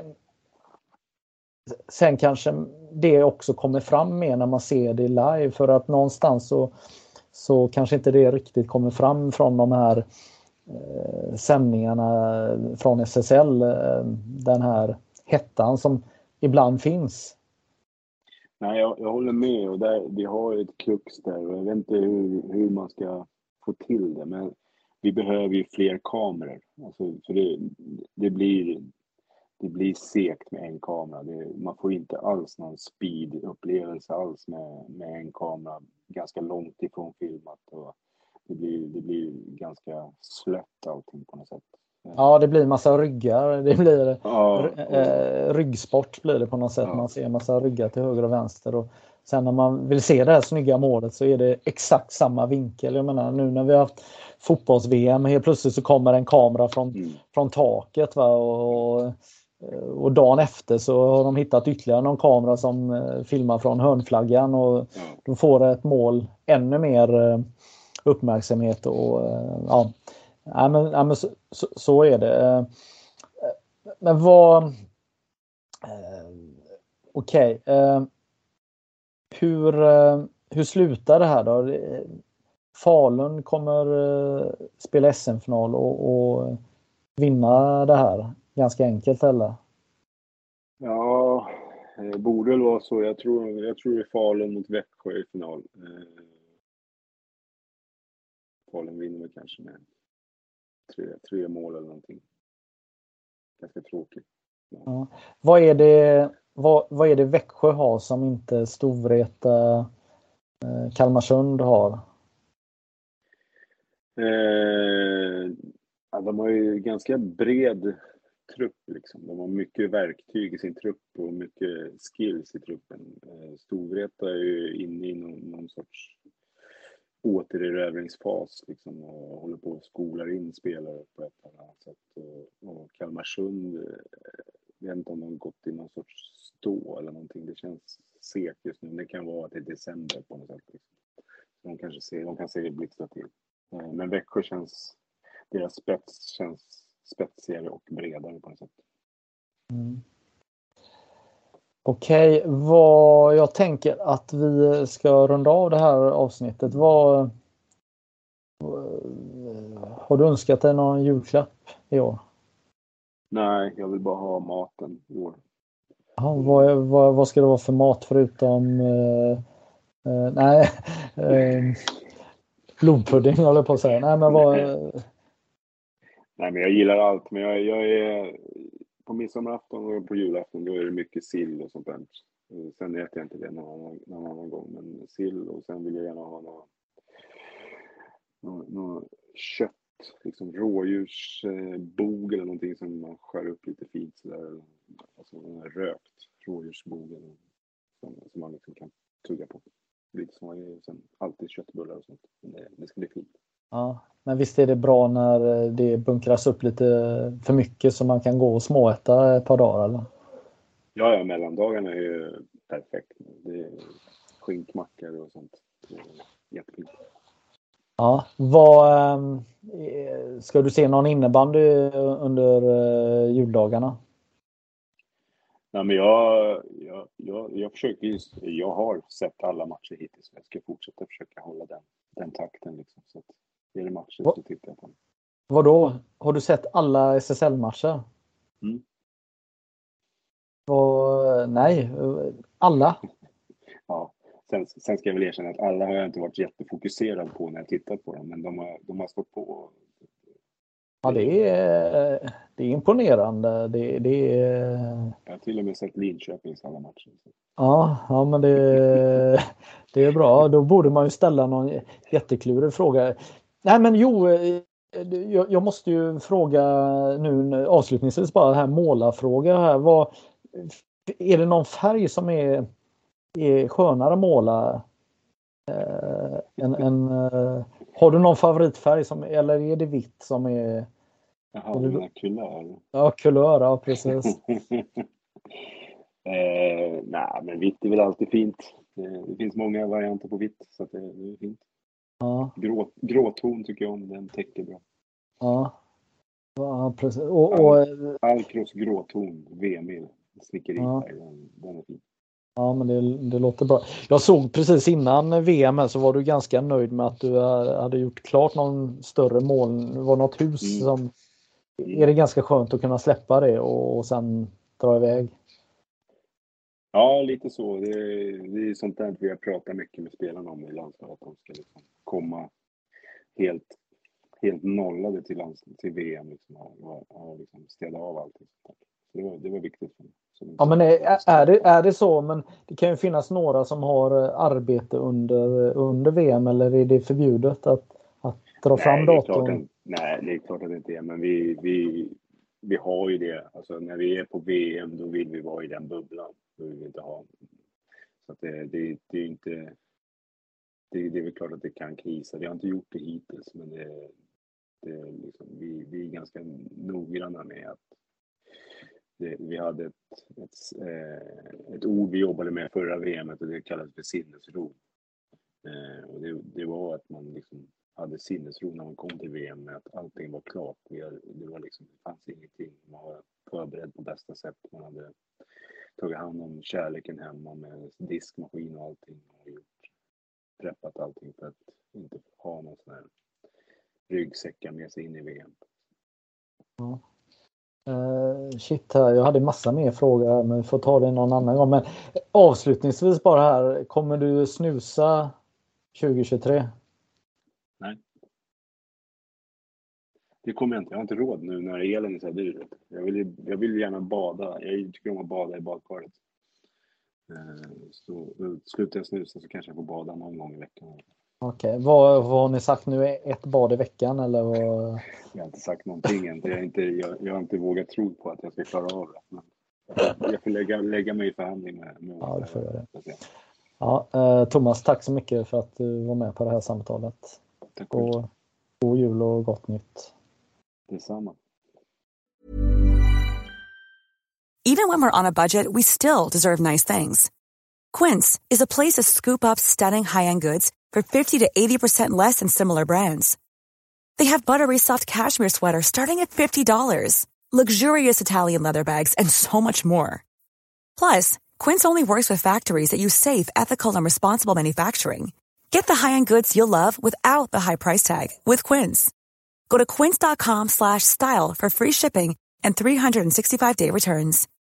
sen kanske det också kommer fram mer när man ser det live, för att någonstans så, så kanske inte det riktigt kommer fram från de här eh, sändningarna från S S L, eh, den här hettan som ibland finns. Nej, jag, jag håller med, och där, vi har ett krux där och jag vet inte hur, hur man ska få till det, men vi behöver ju fler kameror. Alltså, för det, det, blir, det blir segt med en kamera. Det, man får inte alls någon speed-upplevelse alls med, med en kamera ganska långt ifrån filmat. Och det, blir, det blir ganska slött allting på något sätt. Ja, det blir massa ryggar. Det blir ja, r- äh, ryggsport blir det på något sätt. Ja. Man ser massa ryggar till höger och vänster. Och sen när man vill se det här snygga målet så är det exakt samma vinkel. Jag menar, nu när vi har haft fotbolls-V M, helt plötsligt så kommer en kamera från, mm. från taket. Va? Och, och dagen efter så har de hittat ytterligare någon kamera som filmar från hörnflaggan. Och mm. då får ett mål ännu mer uppmärksamhet. Och ja... Ja, men, ja, men så, så, så är det. Men vad... Eh, Okej. Okay. Eh, hur, hur slutar det här då? Falun kommer spela S M-final och, och vinna det här ganska enkelt, eller? Ja, det borde väl vara så. Jag tror, jag tror det är Falun mot Växjö i final. Falun vinner väl kanske med tre, tre mål eller någonting. Ganska tråkigt. Ja. Ja. Vad är det vad, vad är det Växjö har som inte Storvreta eh, Kalmarsund har? Eh, ja, de har ju ganska bred trupp liksom. De har mycket verktyg i sin trupp och mycket skills i truppen. Eh, Storvreta är ju inne i någon, någon sorts återerövringsfas liksom, och håller på att skola in spelare på ett eller annat sätt. Och, och Kalmarsund, eh, jag vet inte om de har gått i någon sorts stå eller någonting. Det känns segt just nu. Det kan vara att det är december på något sätt. Liksom. De kanske ser, de kan se det blixtra till. Eh, men Växjö känns, deras spets känns spetsigare och bredare på något sätt. Mm. Okej, vad jag tänker att vi ska runda av det här avsnittet. Vad har du önskat dig någon julklapp i år? Nej, jag vill bara ha maten i år. Ja, vad, vad, vad ska det vara för mat förutom eh, eh, nej eh, blodpudding håller jag på att säga. Nej, men vad Nej, men jag gillar allt, men jag, jag är på midsommarafton och på julafton då är det mycket sill och sånt där. Sen äter jag inte det någon annan, någon annan gång, men sill, och sen vill jag gärna ha något, något, något kött, liksom rådjursbog eller någonting som man skär upp lite fint sådär, alltså rökt rådjursbog som, som man liksom kan tugga på. Lite som man gör, sen alltid köttbullar och sånt, men det, det ska bli fint. Ja, men visst är det bra när det bunkras upp lite för mycket så man kan gå och småäta ett par dagar, eller? Ja, ja, mellandagarna är ju perfekt. Det är skinkmackor och sånt. Det är jättefint. Ja, vad ska du se någon innebandy under juldagarna? Nej, men jag, jag, jag, jag försöker just, jag har sett alla matcher hittills. Jag ska fortsätta försöka hålla den, den takten liksom. Så att är det matcher så tittar jag på den. Vadå? Har du sett alla S S L-matcher? Mm. Och, nej, alla? Ja, sen, sen ska jag väl erkänna att alla har jag inte varit jättefokuserad på när jag tittat på dem. Men de har, de har stått på. Ja, det är, det är imponerande. Det, det är... Jag har till och med sett Linköpings alla matcher. Ja, ja, men det, det är bra. Då borde man ju ställa någon jätteklurig fråga. Nej, men jo, jag, jag måste ju fråga nu avslutningsvis bara här målarfråga här. Vad, är det någon färg som är, är skönare att måla? Eh, en, en, eh, har du någon favoritfärg som, eller är det vitt som är... Jaha, du menar kulör? Ja, kulör, ja, precis. eh, nej, men vitt är väl alltid fint. Det, det finns många varianter på vitt, så att det, det är fint. Ja. Grå, gråton tycker jag om, den täcker bra. Ja, ja precis. Och, och, All, Alcros gråton, V-mil, snickeri, ja. den, den är fin. Ja, men det, det låter bra. Jag såg precis innan V M så var du ganska nöjd med att du hade gjort klart någon större mål. Det var något hus Mm. som... Är det ganska skönt att kunna släppa det och, och sen dra iväg? Ja, lite så. Det, det är sånt där vi har pratat mycket med spelarna om i landslaget. Att de ska liksom komma helt, helt nollade till, lands, till V M liksom, och, och liksom städa av allt. Så det var, det var viktigt. Ja, men är, är, det, är det så? Men det kan ju finnas några som har arbete under, under V M, eller är det förbjudet att, att dra nej, fram datorn? Det att, nej, det är klart att det inte är. Men vi, vi, vi har ju det. Alltså, när vi är på V M då vill vi vara i den bubblan. Då vill vi inte ha. Så att det, det, det är inte... Det, det är väl klart att det kan krisa. Vi har inte gjort det hittills. Men det, det är liksom, vi, vi är ganska noggranna med att det, vi hade ett, ett, eh, ett ord vi jobbade med förra V M och det kallades för sinnesro. Eh, och det, det var att man liksom hade sinnesro när man kom till V M med att allting var klart. Vi hade, det var liksom, det fanns ingenting. Man var förberedd på bästa sätt. Man hade tagit hand om kärleken hemma med diskmaskin och allting. Och gjort, preppat allting för att inte ha någon sån här ryggsäckar med sig in i V M. Ja. Uh, shit här, jag hade massa mer frågor men vi får ta det någon annan gång. Men avslutningsvis bara här, kommer du snusa tjugo tjugotre? Nej. Det kommer jag inte. Jag har inte råd nu när elen är så här dyr. Jag vill, jag vill gärna bada. Jag tycker om att bada i badkaret. Uh, så slutar jag snusa så kanske jag får bada någon gång i veckan. Okej, okay. vad, vad har ni sagt nu? Ett bad i veckan eller vad? Jag har inte sagt någonting än. Jag, inte, jag, jag har inte vågat tro på att jag ska klara av det. Men jag får lägga, lägga mig i förhandling med, med ja, det får jag det. Ja, eh, Thomas, tack så mycket för att du var med på det här samtalet. Tack. Och god jul och gott nytt. Detsamma. Even when we're on a budget, we still deserve nice things. Quince is a place to scoop up stunning high-end goods for fifty to eighty percent less than similar brands. They have buttery soft cashmere sweaters starting at fifty dollars, luxurious Italian leather bags, and so much more. Plus, Quince only works with factories that use safe, ethical, and responsible manufacturing. Get the high-end goods you'll love without the high price tag with Quince. Go to quince dot com slash style for free shipping and three sixty-five day returns.